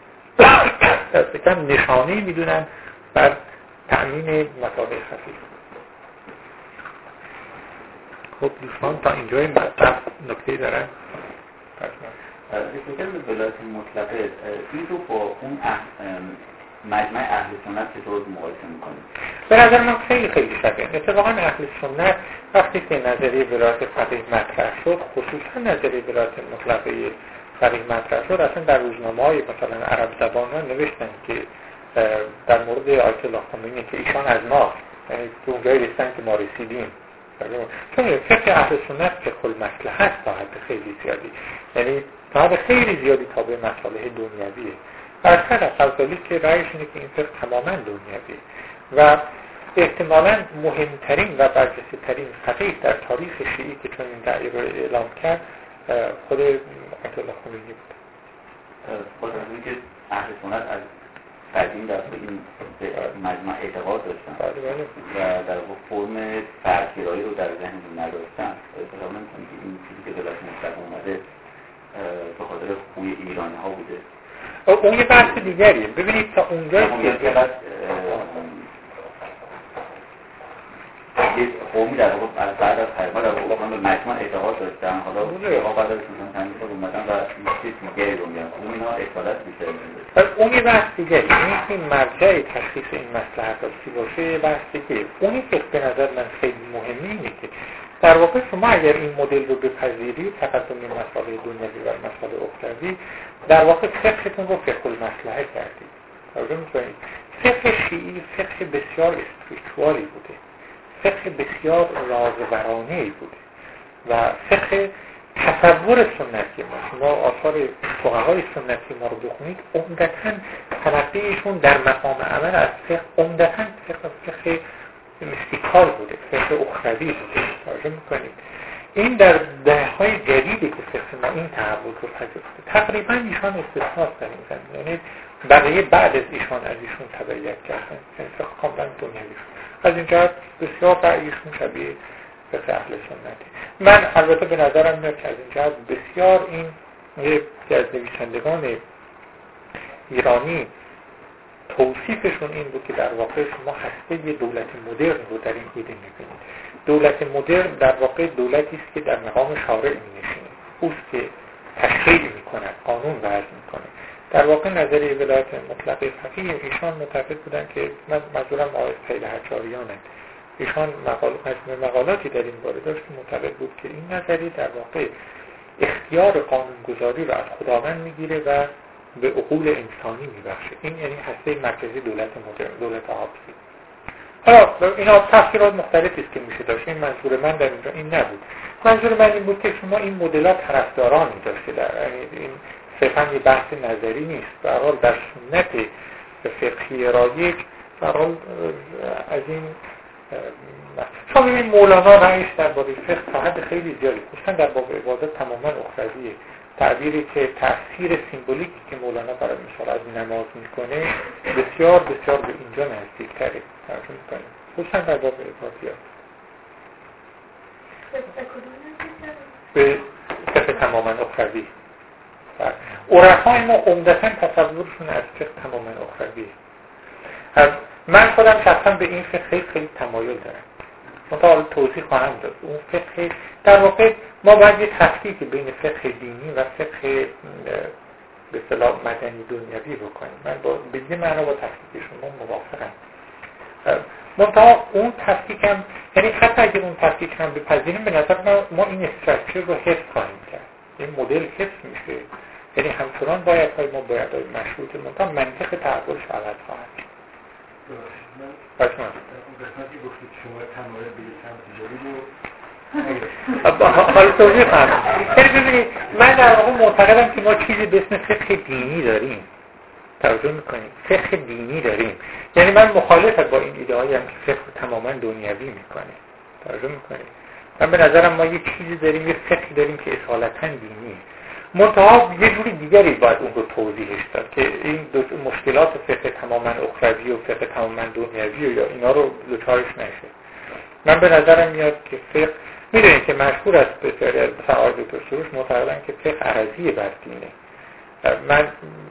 دستکم نشانه میدونن بر تأمین مسائل خفی. خب دوستان تا اینجای مطلب نکته دارن؟ فکر به ولایت مطلقه این رو با اون مجمع اهل سنت چطور مقایسه میکنید؟ به نظر من خیلی خیلی شبیه. اتفاقا اهل سنت وقتی که نظریه ولایت فقیه مطرح شد، خصوصا نظریه ولایت مطلقه فقیه مطرح شد، اصلا در روزنامه‌های مثلا عرب زبان‌ها نوشتن که در مورد آیت الله خمینی که ایشان از ما، یعنی تو اونجایی رسیدن که ما رسیدیم. چون فقه اهل سنت فقه المصلحه است تا حد خیلی زیادی، یعنی تا حد خیلی زیادی تابع مصالح دنیویه. برخلاف غزالی که رأیش اینه که این فقه تماما دنیویه و احتمالاً مهمترین و برجسته ترین فقیه در تاریخ شیعی که چون این دعیه رو اعلام کرد خود آیت الله خمینی بود. خود از که اهل سنت از قدیم در این مجمع اعتقاد داشتن و در فرم فرق‌گرایی رو در ذهنشون نداشتن. اصلا نمی‌کنم که این چیزی که ولایت مطلقه اومده به خاطر خوی ایرانی ها بوده. اون یه بحث دیگریه. ببینید تا اونجایی که یه قومی در واقع بعد از پیغمبر در واقع به مجموع اعتقاد داشتن، حالا شیعه‌ها بعد از سوزان تنظیم اومدن و چیز دیگری رو میگن، اون اینا اصالت بیشتر میده. اون یه بحث دیگری، این که مرجع تشخیص این مصلحت چی باشه یه بحث دیگه. اونی که به نظر من خیلی مهمه اینه که در واقع شما اگر این مدل رو بپذیرید، تقدم مسائل دنیوی و مسائل اخروی، در واقع فقهتون رو فقه المصلحه کردید. توجه می‌کنید؟ فقه شیعی فقه بسیار اسپریچوالی بوده، فقه بسیار رازورانه‌ای بوده و فقه تصور سنتی ما. شما آثار فقهای سنتی ما رو بخونید، عمدتاً تلقیشون در مقام عمل از فقه عمدتاً فقه فقه میستیکال بوده، فقه اخروی بوده. توجه میکنید؟ این در دهه‌های جدیدی که فقه ما این تحول رو پذیرفته. تقریباً ایشان استثناء در این زمینه، یعنی بقیه بعد از ایشان از ایشون تبعیت کردن، یعنی فقه کاملاً دنیوی. از این جهت بسیار رأیشون شبیه فقه اهل سنتی. من البته به نظرم میاد که از این جهت بسیار این یکی از نویسندگان ایرانی توصیفشون این بود که در واقع شما هسته یه دولت مدرن رو در این ایده میبینید. دولت مدرن در واقع دولتی است که در مقام شارع مینشینه، اوست که تشکیل میکنه، قانون وضع میکنه. در واقع نظریه ولایت مطلقه فقیه ایشان معتقد بودن که من منظورم آقای سید حجاریانه، ایشان مقال مجموعه مقالاتی در این باره داشت که معتقد بود که این نظریه در واقع اختیار قانونگذاری رو از خداوند میگیره و به عقول انسانی میبخشه. این یعنی هسته مرکزی دولت مدرن، دولت حاکمی. حالا اینا تفسیرات مختلفی است که میشه داشت. این منظور من در اینجا این نبود. منظور من این بود که شما این مدلات طرفدارانی داشته، در این صرفاً یه بحث نظری نیست. به هر حال در سنت فقهی رایج به هر حال از این شما ببین مولانا رأیش درباره فقه تا حد خیلی زیادی، خصوصا در باب عبادت تماما اخرویه. تعبیری که تأثیر سیمبولیکی که مولانا برای مثال از نماز میکنه بسیار بسیار به اینجا نزدیک‌تره. ترجمه میکنه خصوصا در باب عبادت به فقه تماما اخروی. عرفای ما عمدتاً تصورشون از فقه تماما اخرویه. من خودم شخصا به این فقه خیلی خیلی تمایل دارم. منتها توضیح خواهم داد. اون فقه در واقع ما باید یه تفکیک بین فقه دینی و فقه به اصطلاح مدنی دنیوی بکنیم. من با به این معنا با تفکیک شما موافقم. منتها اون تفکیک هم، یعنی حتی اگر اون تفکیک هم بپذیریم، به نظر ما, ما این استراکچر رو حفظ خواهیم کرد. این مدل حفظ میشه. یعنی همچنان باید های ما باید مشروط منتها منطق تحولش عوض خواهد شد. من قسمتی گفتید شما تمایل به یک سمت جدید رو حالا توضیح خواهم. یعنی ببینید من در واقع معتقدم که ما چیزی به اسم فقه دینی داریم. توجه میکنیم فقه دینی داریم. یعنی من مخالفت با این ایده هایی هم که فقه تماما دنیوی میکنه. توجه میکنیم من به نظرم ما یه چیزی داریم، یه فقه داریم که اصالتا دینیه. منتها یه جوری دیگری باید اون رو توضیحش داد که این دو مشکلات فقه تماما اخروی و فقه تماما دنیوی یا اینا رو دوچارش نشه. من به نظرم میاد که فقه میدونید که مشهور است بسیاری از سعاد دکتر سروش معتقدن که فقه عرضی بر دینه. من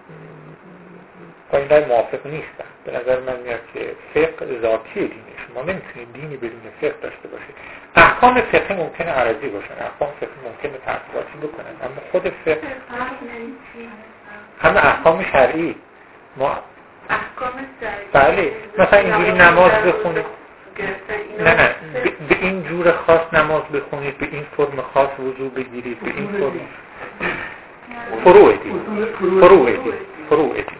با این رای موافق نیستم. به نظر من میاد که فقه ذاتی دینه. شما نمیتونید دینی بدون فقه داشته باشید. احکام فقه ممکنه عرضی باشن، احکام فقه ممکنه تفصیلاتی بکنن، اما خود فقه همه احکام شرعی ما احکام شرعی بله مثلا اینجوری نماز بخونید، نه نه به این جور خاص نماز بخونید، به این فرم خاص وضو بگیرید، به این فرم فروع دین فروع دین فروع دین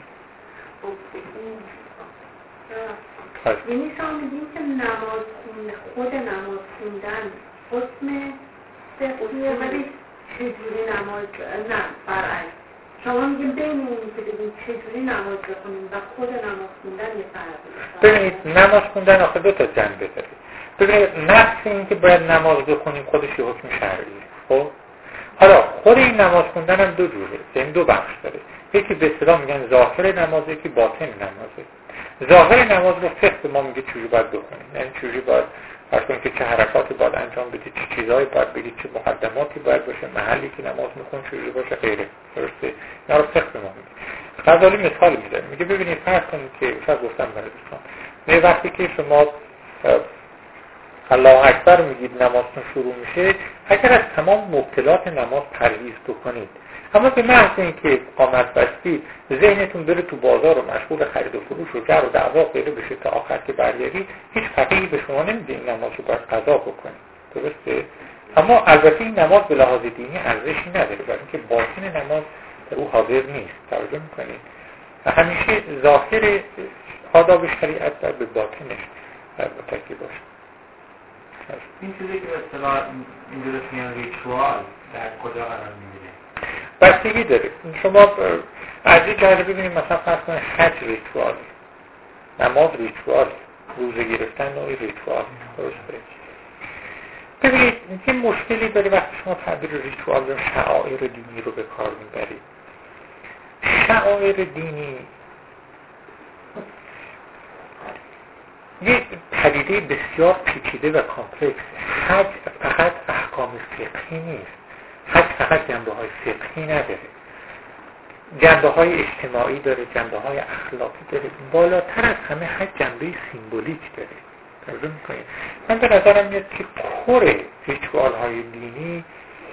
یعنی شما میگیم که نماز خوندن، خود نماز خوندن حکم به اصول چجوری نماز نه برعکس شما میگیم بین اونی که بگیم چجوری نماز بخونیم و خود نماز خوندن یه فرقی. ببینید نماز خوندن آخه دو تا جنبه داره. ببینید نفس این که باید نماز بخونیم خودش یه حکم شرعیه. خب حالا خود این نماز خوندن هم دو جوره، یعنی دو بخش داره. یکی به اصطلاح میگن ظاهر نماز، یکی باطن نمازه. ظاهر نماز رو فقه ما میگه چجوری باید بخونیم، یعنی چجوری باید فرض کنید که چه حرکاتی باید انجام بدید، چه چیزایی باید بگید، چه مقدماتی باید باشه، محلی که نماز میخون چجوری باشه، غیره. درسته؟ اینا رو فقه به ما میگه. غزالی مثال میزنه، میگه ببینید فرض کنید که شاید گفتم برای دوستان، میگه وقتی که شما الله اکبر میگید نمازتون شروع میشه، اگر از تمام مبطلات نماز پرهیز بکنید، اما به محض اینکه قامت بستید ذهنتون بره تو بازار و مشغول خرید و فروش و جر و دعوا غیره بشه تا آخر که برگردید، هیچ فقیهی به شما نمیده این نماز رو باید قضا بکنید. درسته؟ اما البته این نماز به لحاظ دینی ارزشی نداره، برای اینکه باطن نماز او حاضر نیست. توجه میکنید؟ همیشه ظاهر آداب شریعت باید به باطنش متکی باشه. این چیزی که به اصطلاح اینجا میان ریچوال در کجا قرار میگیره؟ بستگی داره. شما از این جهت ببینید مثلا فرض کنید حج ریچوال، نماز ریچوال، روزه گرفتن نوعی ریچوال. درسته؟ ببینید یه مشکلی داره وقتی شما تعبیر ریچوال یا شعائر دینی رو به کار میبرید. شعائر دینی یک پدیده بسیار پیچیده و کامپلکس. حج فقط احکام فقهی نیست، حج فقط جنبه های فقهی نداره، جنبه های اجتماعی داره، جنبه های اخلاقی داره، بالاتر از همه حج جنبه سیمبولیک داره. توجه میکنید؟ من به نظرم میاد که کور ریچوال های دینی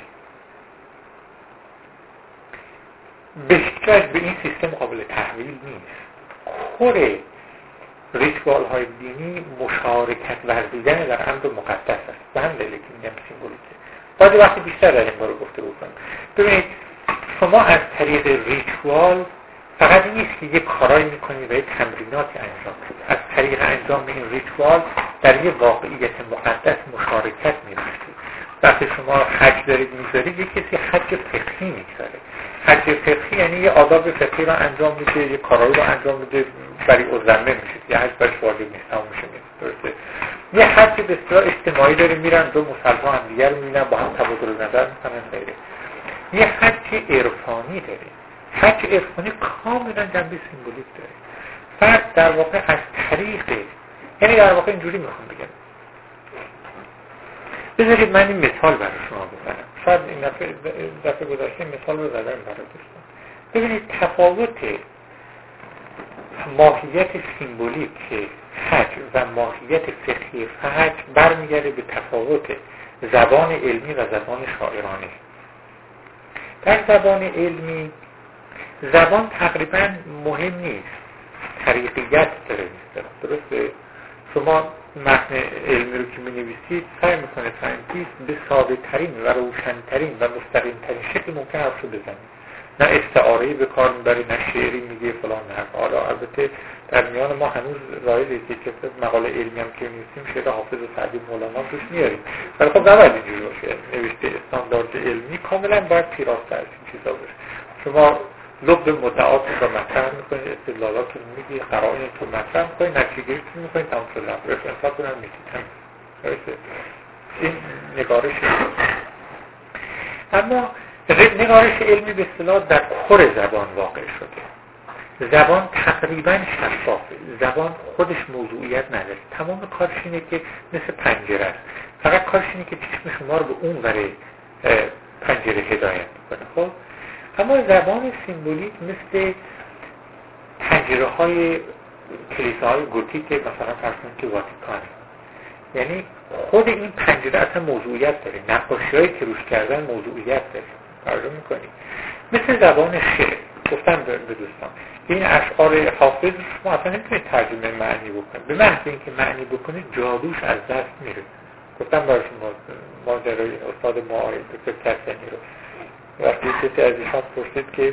به هیچ وجه به این سیستم قابل تحویل نیست. کور ریچوال های دینی مشارکت ورزیدن در امر مقدس است. به هم دلیل که میگم سیمبولیکه. باید وقتی بیشتر در این باره گفته بکنم. ببینید شما از طریق ریچوال فقط نیست که یک کارایی میکنید و یک تمریناتی انجام کنید. از طریق انجام این ریچوال در یک واقعیت مقدس مشارکت می‌کنید. وقتی شما حج دارید میذارید یک کسی حج فقهی میذاره. حج فقهی یعنی یه آداب فقهی رو انجام میده، یه کارایی رو انجام میده، برای عذرمه میشه، یه حج برش واجب نیست، تموم میشه. درسته؟ یه حج بسیار اجتماعی داره، میرن دو مسلمان هم دیگر رو میبینن، با هم تبادل نظر میکنن غیره. یه حج عرفانی داره. حج عرفانی کاملا جنبه سیمبولیک داره. فرد در واقع از طریق، یعنی در واقع اینجوری میخوام بگم، بذارید من این مثال برای شما بزنم. شاید این دفعه, دفعه گذاشته مثال رو زدم برای دوستان. ببینید تفاوت ماهیت سیمبولیک حج و ماهیت فقهی حج برمیگرده به تفاوت زبان علمی و زبان شاعرانه. در زبان علمی زبان تقریبا مهم نیست، طریقیت داره نیست. درسته؟ شما متن علمی رو که می نویسید سعی میکنه ساینتیست به ساده ترین و روشن ترین و مستقیم ترین شکل ممکن حرف رو بزنید. نه استعاره‌ای به کار میبره، نه شعری میگه فلان نه. حالا البته در میان ما هنوز رایجه که کتاب مقاله علمی هم که می‌نویسیم شعر حافظ و سعدی مولانا توش میاریم. ولی خب نباید اینجوری باشه. نوشته استاندارد علمی کاملا باید پیراسته از این چیزا باشه. شما لب مدعات رو مطرح میکنید، استدلالات رو میگید، قرائن رو مطرح میکنید، نتیجه‌گیری میکنید، تمام شد. رفت انصاف رو هم میگید. این نگارش اما نگارش علمی به اصطلاح در کور زبان واقع شده. زبان تقریبا شفافه. زبان خودش موضوعیت نداره. تمام کارش اینه که مثل پنجره است. فقط کارش اینه که چشم شما رو به اون وره پنجره هدایت میکنه. خب اما زبان سیمبولیک مثل پنجره های کلیساهای گوتیک مثلا فرض کنید که واتیکانه. یعنی خود این پنجره اصلا موضوعیت داره. نقاشی‌هایی که روش کردن موضوعیت داره. توجه میکنید؟ مثل زبان شعر. گفتم به دوستان این اشعار حافظ شما اصلا نمیتونید ترجمه معنی بکنید. به محض اینکه معنی بکنید جادوش از دست میره. گفتم برای شما ماجرای استاد معاید دکتر کسانی رو وقتی کسی از ایشان پرسید که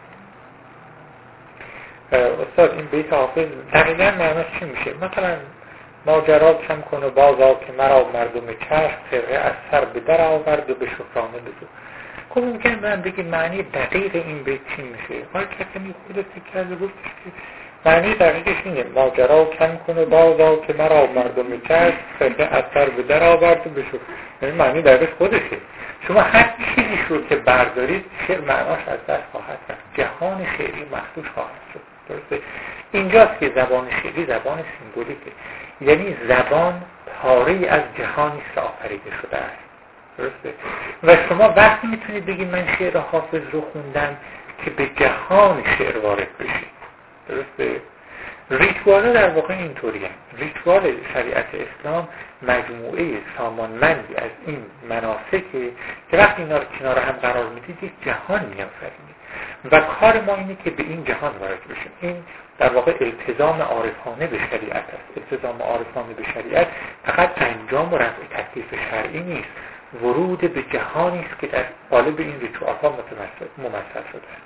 استاد این بیت حافظ دقیقا معنیش چی میشه؟ مثلا ماجرا کم کن و بازا که مرا مردم چشم خرقه از سر به در آورد و به شکرانه بزو. خب ممکن من بگی معنی دقیق این بیت چی میشه؟ حال کسی خودت فکر کرده بود که معنی دقیقش اینه ماجرا کم کن و بازا که مرا مردم چشم خرقه از سر به در آورد و به شکرانه. یعنی معنی دقیقش خودشه. شما هر چیزی رو که بردارید شعر معناش از دست خواهد رفت. جهان شعری مخدوش خواهد شد. درسته؟ اینجاست که زبان شعری زبان سیمبولیکه. یعنی زبان پاره‌ای از جهانی است که آفریده شده است. درسته؟ و شما وقتی میتونید بگید من شعر حافظ رو خوندم که به جهان شعر وارد بشید. درسته؟ ریچوال در واقع اینطوری هست. ریچوال شریعت اسلام مجموعه سامانمندی از این مناسکه که وقتی اینا رو کنار هم قرار میدید یک جهان میآفرینید و کار ما اینه که به این جهان وارد بشیم. این در واقع التزام عارفانه به شریعت است. التزام عارفانه به شریعت فقط انجام و رفع تکلیف شرعی نیست، ورود به جهانی است که در قالب این ریچوال ها ممثل شده است.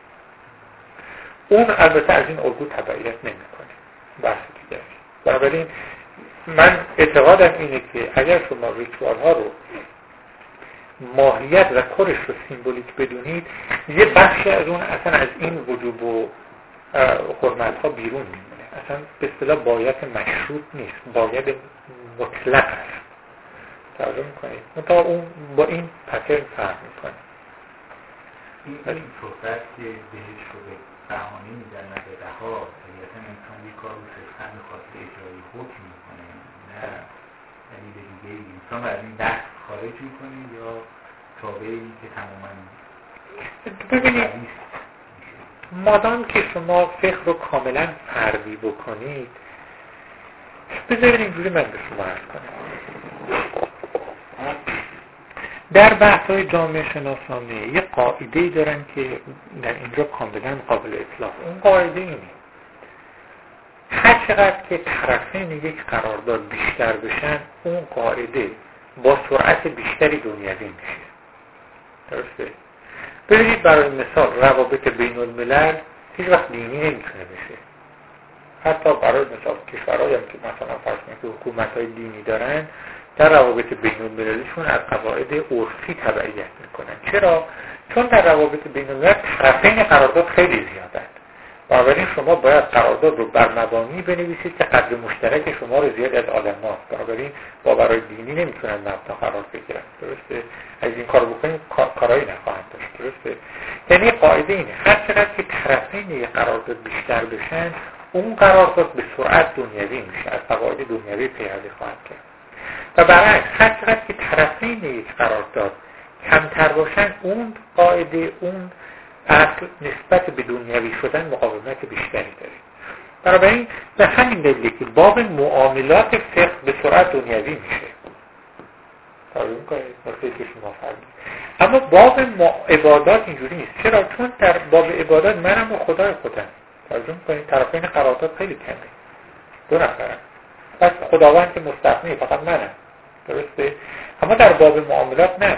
اون البته از این الگو تبعیت نمی‌کنه، بحث دیگه است. بنابراین من اعتقادم اینه که اگر شما ریچوال ها رو ماهیت و کورش رو سیمبولیک بدونید، یه بخشی از اون اصلا از این وجوب و حرمت ها بیرون میمونه. اصلا به اصطلاح باید مشروط نیست، باید مطلق است. توجه میکنید؟ منتها اون با این پترن فرق میکنه. این صحبت که بهش شده بهانه میدن نه به رها، طبیعتا انسان یک کار رو صرفا به خاطر اجرای حکم میکنه، نه دلیل دیگه ای. انسان رو از این دست خارج میکنه یا تابعی که تماما ببینید مادام که شما فقه رو کاملا فردی بکنید، بذارید اینجوری من به شما عرض کنم. در بحث‌های جامعه شناسانه یه قاعده‌ای دارن که در اینجا کاملا قابل اطلاق. اون قاعده اینه: هر چقدر که طرفین یک قرارداد بیشتر بشن، اون قاعده با سرعت بیشتری دنیوی میشه. درسته؟ ببینید برای مثال روابط بین الملل هیچ وقت دینی نمیتونه بشه. حتی برای مثال کشورهایی هم که مثلا فرض کنید که حکومت‌های دینی دارن، در روابط بین المللیشون از قواعد عرفی تبعیت میکنن. چرا؟ چون در روابط بین الملل طرفین قرارداد خیلی زیادند. بنابراین شما باید قرارداد رو بر مبانی بنویسید که قدر مشترک شما رو زیاد از عالم هاست. بنابراین باورهای دینی نمیتونن مبنا قرار بگیرن. درسته؟ از این کار بکنید کارایی نخواهند داشت. درسته؟ یعنی قاعده اینه: هر چقدر که طرفین یک قرارداد بیشتر بشن، اون قرارداد به سرعت دنیوی میشه، از قواعد دنیوی پیروی خواهد کرد. و برعکس هر چقدر که طرفین یک قرارداد کمتر باشن، اون قاعده، اون اصل نسبت به دنیوی شدن مقاومت بیشتری داره. بنابراین به همین دلیله که باب معاملات فقه به سرعت دنیوی میشه. توجه می‌کنید؟ نکته که شما فرمودید. اما باب عبادات اینجوری نیست. چرا؟ چون در باب عبادات منم و خدای خودم. توجه می‌کنید؟ طرفین قرارداد خیلی کمه. دو نفرن. پس خداوند که مستثنی فقط منم. درسته؟ اما در باب معاملات نه.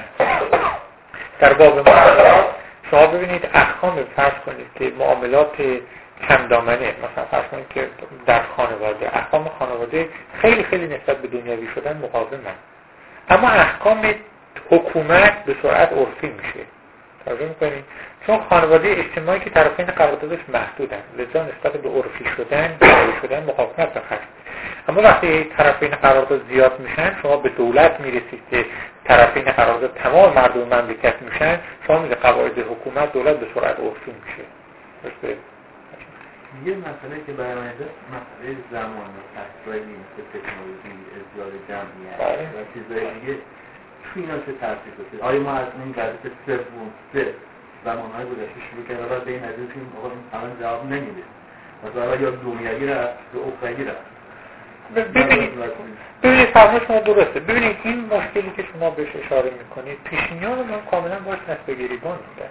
در باب معاملات شما ببینید احکام، فرض کنید که معاملات کم دامنه، مثلا فرض کنید که در خانواده، احکام خانواده خیلی خیلی نسبت به دنیوی شدن مقاومن. اما احکام حکومت به سرعت عرفی میشه. توجه میکنید؟ چون خانواده اجتماعی که طرفین قراردادش محدودن، لذا نسبت به عرفی شدن، دنیوی شدن مقاومت بخشید. اما وقتی طرفین قرارداد زیاد میشن، شما به دولت میرسید که طرفین قرارداد تمام مردم مملکت میشن، شما میگه قواعد حکومت دولت به سرعت عرفی میشه. درسته؟ یه مسئله که برای من هست مسئله زمان و تحصیلی مثل تکنولوژی، ازدیاد جمعیت و چیزهای دیگه تو اینا چه تاثیر داشته؟ آیا ما از این قضیه سوم سه زمانهای گذشته شروع کردیم و به این نتیجه که آقا الان جواب نمیده. مثلا یا دنیایی رفت یا اخروی رفت. ببینید ببینید فرمایش شما درسته. ببینید این مشکلی که شما بهش اشاره میکنید پیشینیان من کاملا باش نسبه گریبان میدن.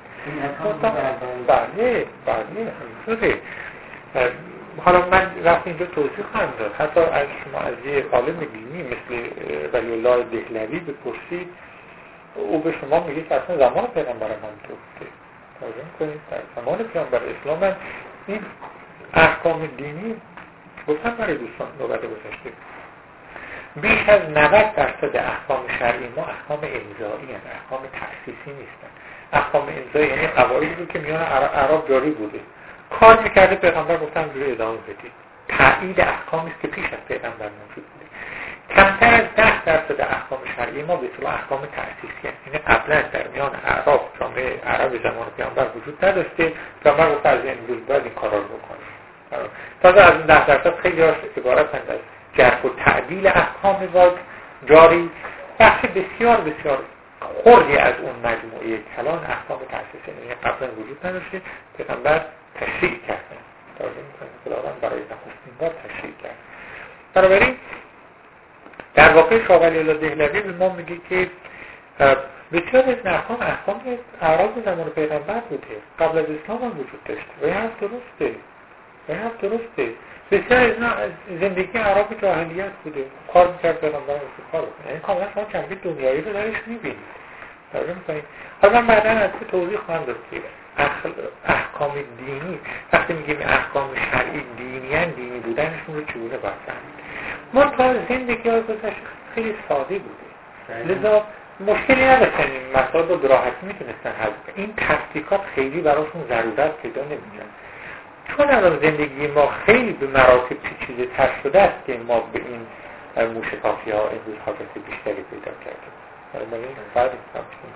بله بله همینطوره. حالا من وقتی اینجا توضیح خواهم داد، حتی از شما از یه عالم دینی مثل ولی الله دهلوی بپرسید، او به شما میگه که اصلا زمان پیغمبر هم تو بوده. توجه میکنید در زمان پیغمبر اسلام هم این احکام دینی گفتم برای دوستان نوبت گذشته بیش از نود درصد احکام شرعی ما احکام امضایی هستند، احکام تأسیسی نیستن. احکام امضایی یعنی قواعدی بود که میان عرب جاری بوده، کار میکرده پیغمبر گفتن روی ادامه بدید. تایید احکامی است که پیش از پیغمبر موجود بوده. کمتر از ده درصد احکام شرعی ما به اصطلاح احکام تأسیسی هست، یعنی قبلا در میان عرب، جامعه عرب زمان پیغمبر وجود نداشته. پیغمبر گفت از امروز باید این کارا رو بکنید. تازه از این ده درصد خیلی هاش عبارتند از جرح و تعدیل احکام جاری، بخش بسیار بسیار خوردی از اون مجموعه کلان احکام تأسیسی یعنی قبلا وجود نداشته، پیغمبر تشریع کردن خداوند برای نخستین بار تشریع کرد. بنابراین در واقع شاه ولی الله دهلوی به ما میگه که بسیار از احکام احکام اعراض زمان پیغمبر بوده، قبل از اسلام هم وجود داشته و این حرف درسته و این حرف درسته. بسیار از زندگی عرب جاهلیت بوده، کار میکرد پیغمبر رو کار بکنه، یعنی کاملا شما چندی دنیایی رو درش میبینید. توجه میکنید؟ حالا من بعدا از که توضیح خواهم داد که احکام دینی وقتی میگیم احکام شرعی دینی دینی بودنشون رو چگونه باید فهمید. ما تا زندگی های گذشته خیلی ساده بوده، لذا مشکلی نداشتن، این مسائل رو به راحتی میتونستن حل کنن. این تفکیکات خیلی براشون ضرورت پیدا نمیکنن، چون الان زندگی ما خیلی به مراتب پیچیده تر شده است که ما به این موشکافی ها امروز حاجت بیشتری پیدا کردیم. برای این فرق میکنم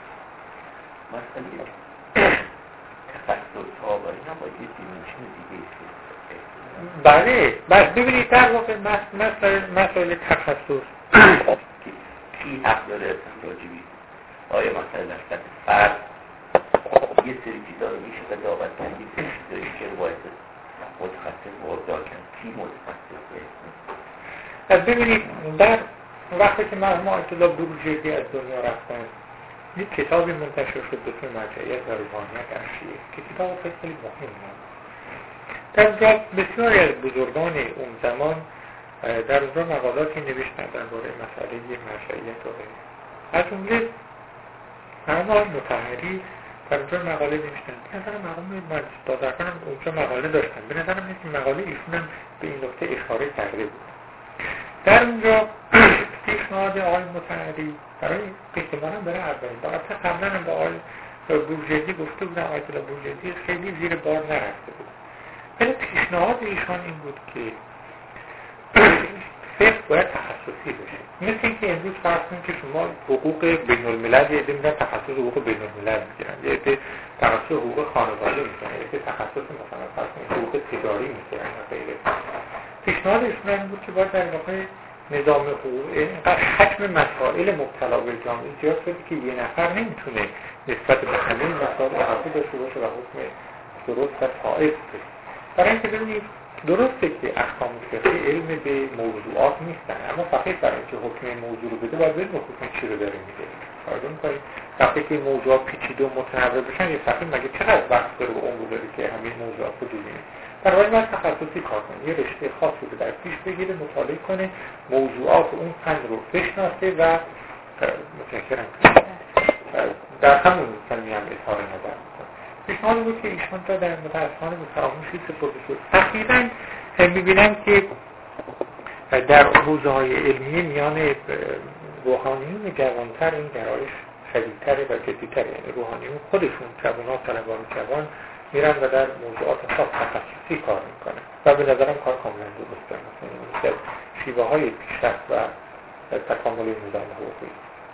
مثلا تفکر تابعی هم با یه دیمنشن دیگه است. بله بس ببینید در واقع مسائل مسائل تخصص کی حق داره راجبی آیا مثلا در سطح فرد یه سری چیزا رو میشه قضاوت کرد، یه سری چیزا رو میشه باید متخصص واردار کرد، کی متخصصه؟ از ببینید در وقتی که مرحوم آیت الله بروجردی از دنیا رفتن یک کتابی منتشر شد به اسم مرجعیت و روحانیت در شیعه که کتاب خیلی مهمه. در اونجا بسیاری از بزرگان اون زمان در اونجا مقالاتی نوشتن درباره مسئله مرجعیت و غیره. از جمله مرحوم مطهری در اونجا مقاله نوشتن. به نظر مرحوم مجلس بازرگان هم اونجا مقاله داشتن. به نظرم نیست که مقاله ایشون هم به این نکته اشاره کرده بود. در اونجا پیشنهاد آقای مطهری برای احتمالاً برای اولین بار، البته قبلا هم با آقای بروجردی گفته بودن، آیت الله بروجردی خیلی زیر بار نرفته بود، ولی پیشنهاد ایشان این بود که فقه باید تخصصی بشه. مثل اینکه امروز فرض کنید که شما حقوق بین الملل یه عده میرن تخصص حقوق بین الملل میگیرن، یه عده تخصص حقوق خانواده میگیرن، یه عده تخصص مثلا فرض کنید حقوق تجاری میگیرن و غیره. پیشنهاد ایشون این بود که باید در واقع نظام حقوقی اینقدر حجم مسائل مبتلا به جامعه زیاد شده که یه نفر نمیتونه نسبت به همه مسائل تحصیل داشته باشه و حکم درست و صائب بده. برای اینکه ببینید درسته که احکام فقهی علم به موضوعات نیستن، اما فقط برای اینکه حکم موضوع رو بده باید بدون حکم چی رو داره میده. فرض کنید وقتی که موضوعات پیچیده و متنوع بشن یه فقیه مگه چقدر وقت داره و عمر داره که همین موضوعات رو ببینه. برای باید تخصصی کار کنه، یه رشته خاصی رو در پیش بگیره، مطالعه کنه، موضوعات اون فن رو بشناسه و متشکرم در همون فنی هم اظهار نظر میکنه. پیشنهاد بود که ایشان تا در متاسفانه به فراموشی سپرده شد. اخیراً میبینم که در حوزه های علمی میان روحانیون جوانتر این گرایش شدیدتره و جدیدتره، یعنی روحانیون خودشون جوانات طلبان جوان میرن و در موضوعات خاص تخصصی کار میکنن و به نظرم کار کاملا درسته. مثلا این شیوه های پیشرفت و تکامل نظام حقوقی.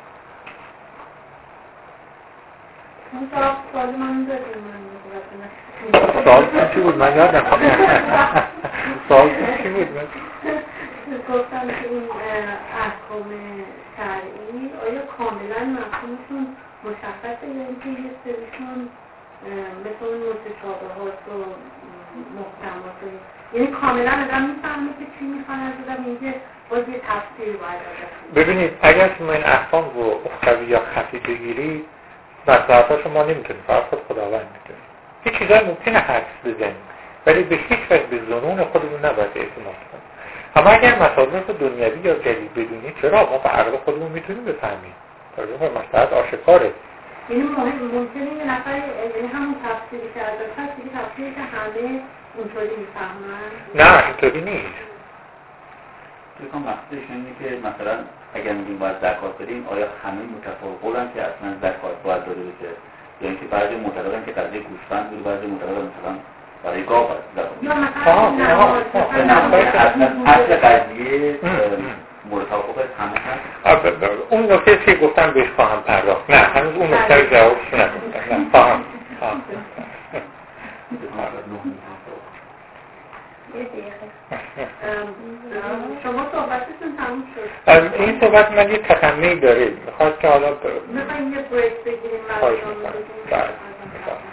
سوال من دادیم سوال چی بود؟ من یادم سوال چی بود؟ گفتم که این احکام شرعی آیا کاملا مفهومشون مشخصه یا اینکه یه سریشون مثل اون متشابهات و محکمات و یعنی کاملا آدم میفهمه که چی میخوان از آدم، اینکه باز یه تفسیر باید آدم. ببینید اگر شما این احکام رو اخروی یا خفی بگیری مصلحت‌ها شما نمیتونید، فقط خود خداوند میتونه. یه چیزایی ممکنه حدس بزنید ولی به هیچ وجه به ظنون خودمون نباید اعتماد کنیم. اما اگر مصادیق دنیوی یا جدید بدونید چرا ما به عقل خودمون میتونیم بفهمیم. درسته که مصلحت آشکاره. یعنی ممکنه یه نفر یعنی همون تفسیری که از هست دیگه تفسیری که همه اونطوری میفهمن؟ نه اینطوری نیست. فکر کنم مقصدش اینه که مثلا اگر میگیم باید زکات بدیم آیا همه متفاوت قولن که اصلا زکات باید داده بشه یا اینکه بعضی معتقدن که قضیه گوسفند بود، بعضی معتقدن مثلا برای گاو باید زکات بدیم. یا مثلا نماز اصل قضیه مورد توافق همه هست. اون نکته که گفتم بهش خواهم پرداخت. نه هنوز اون نکته رو جوابش ندادم. نه خواهم یه دقیقه شما صحبتتون تموم شد. این صحبت من یه تتمه‌ای داره میخواد که حالا میخوایم یه بریک بگیریم. خواهش میکنم.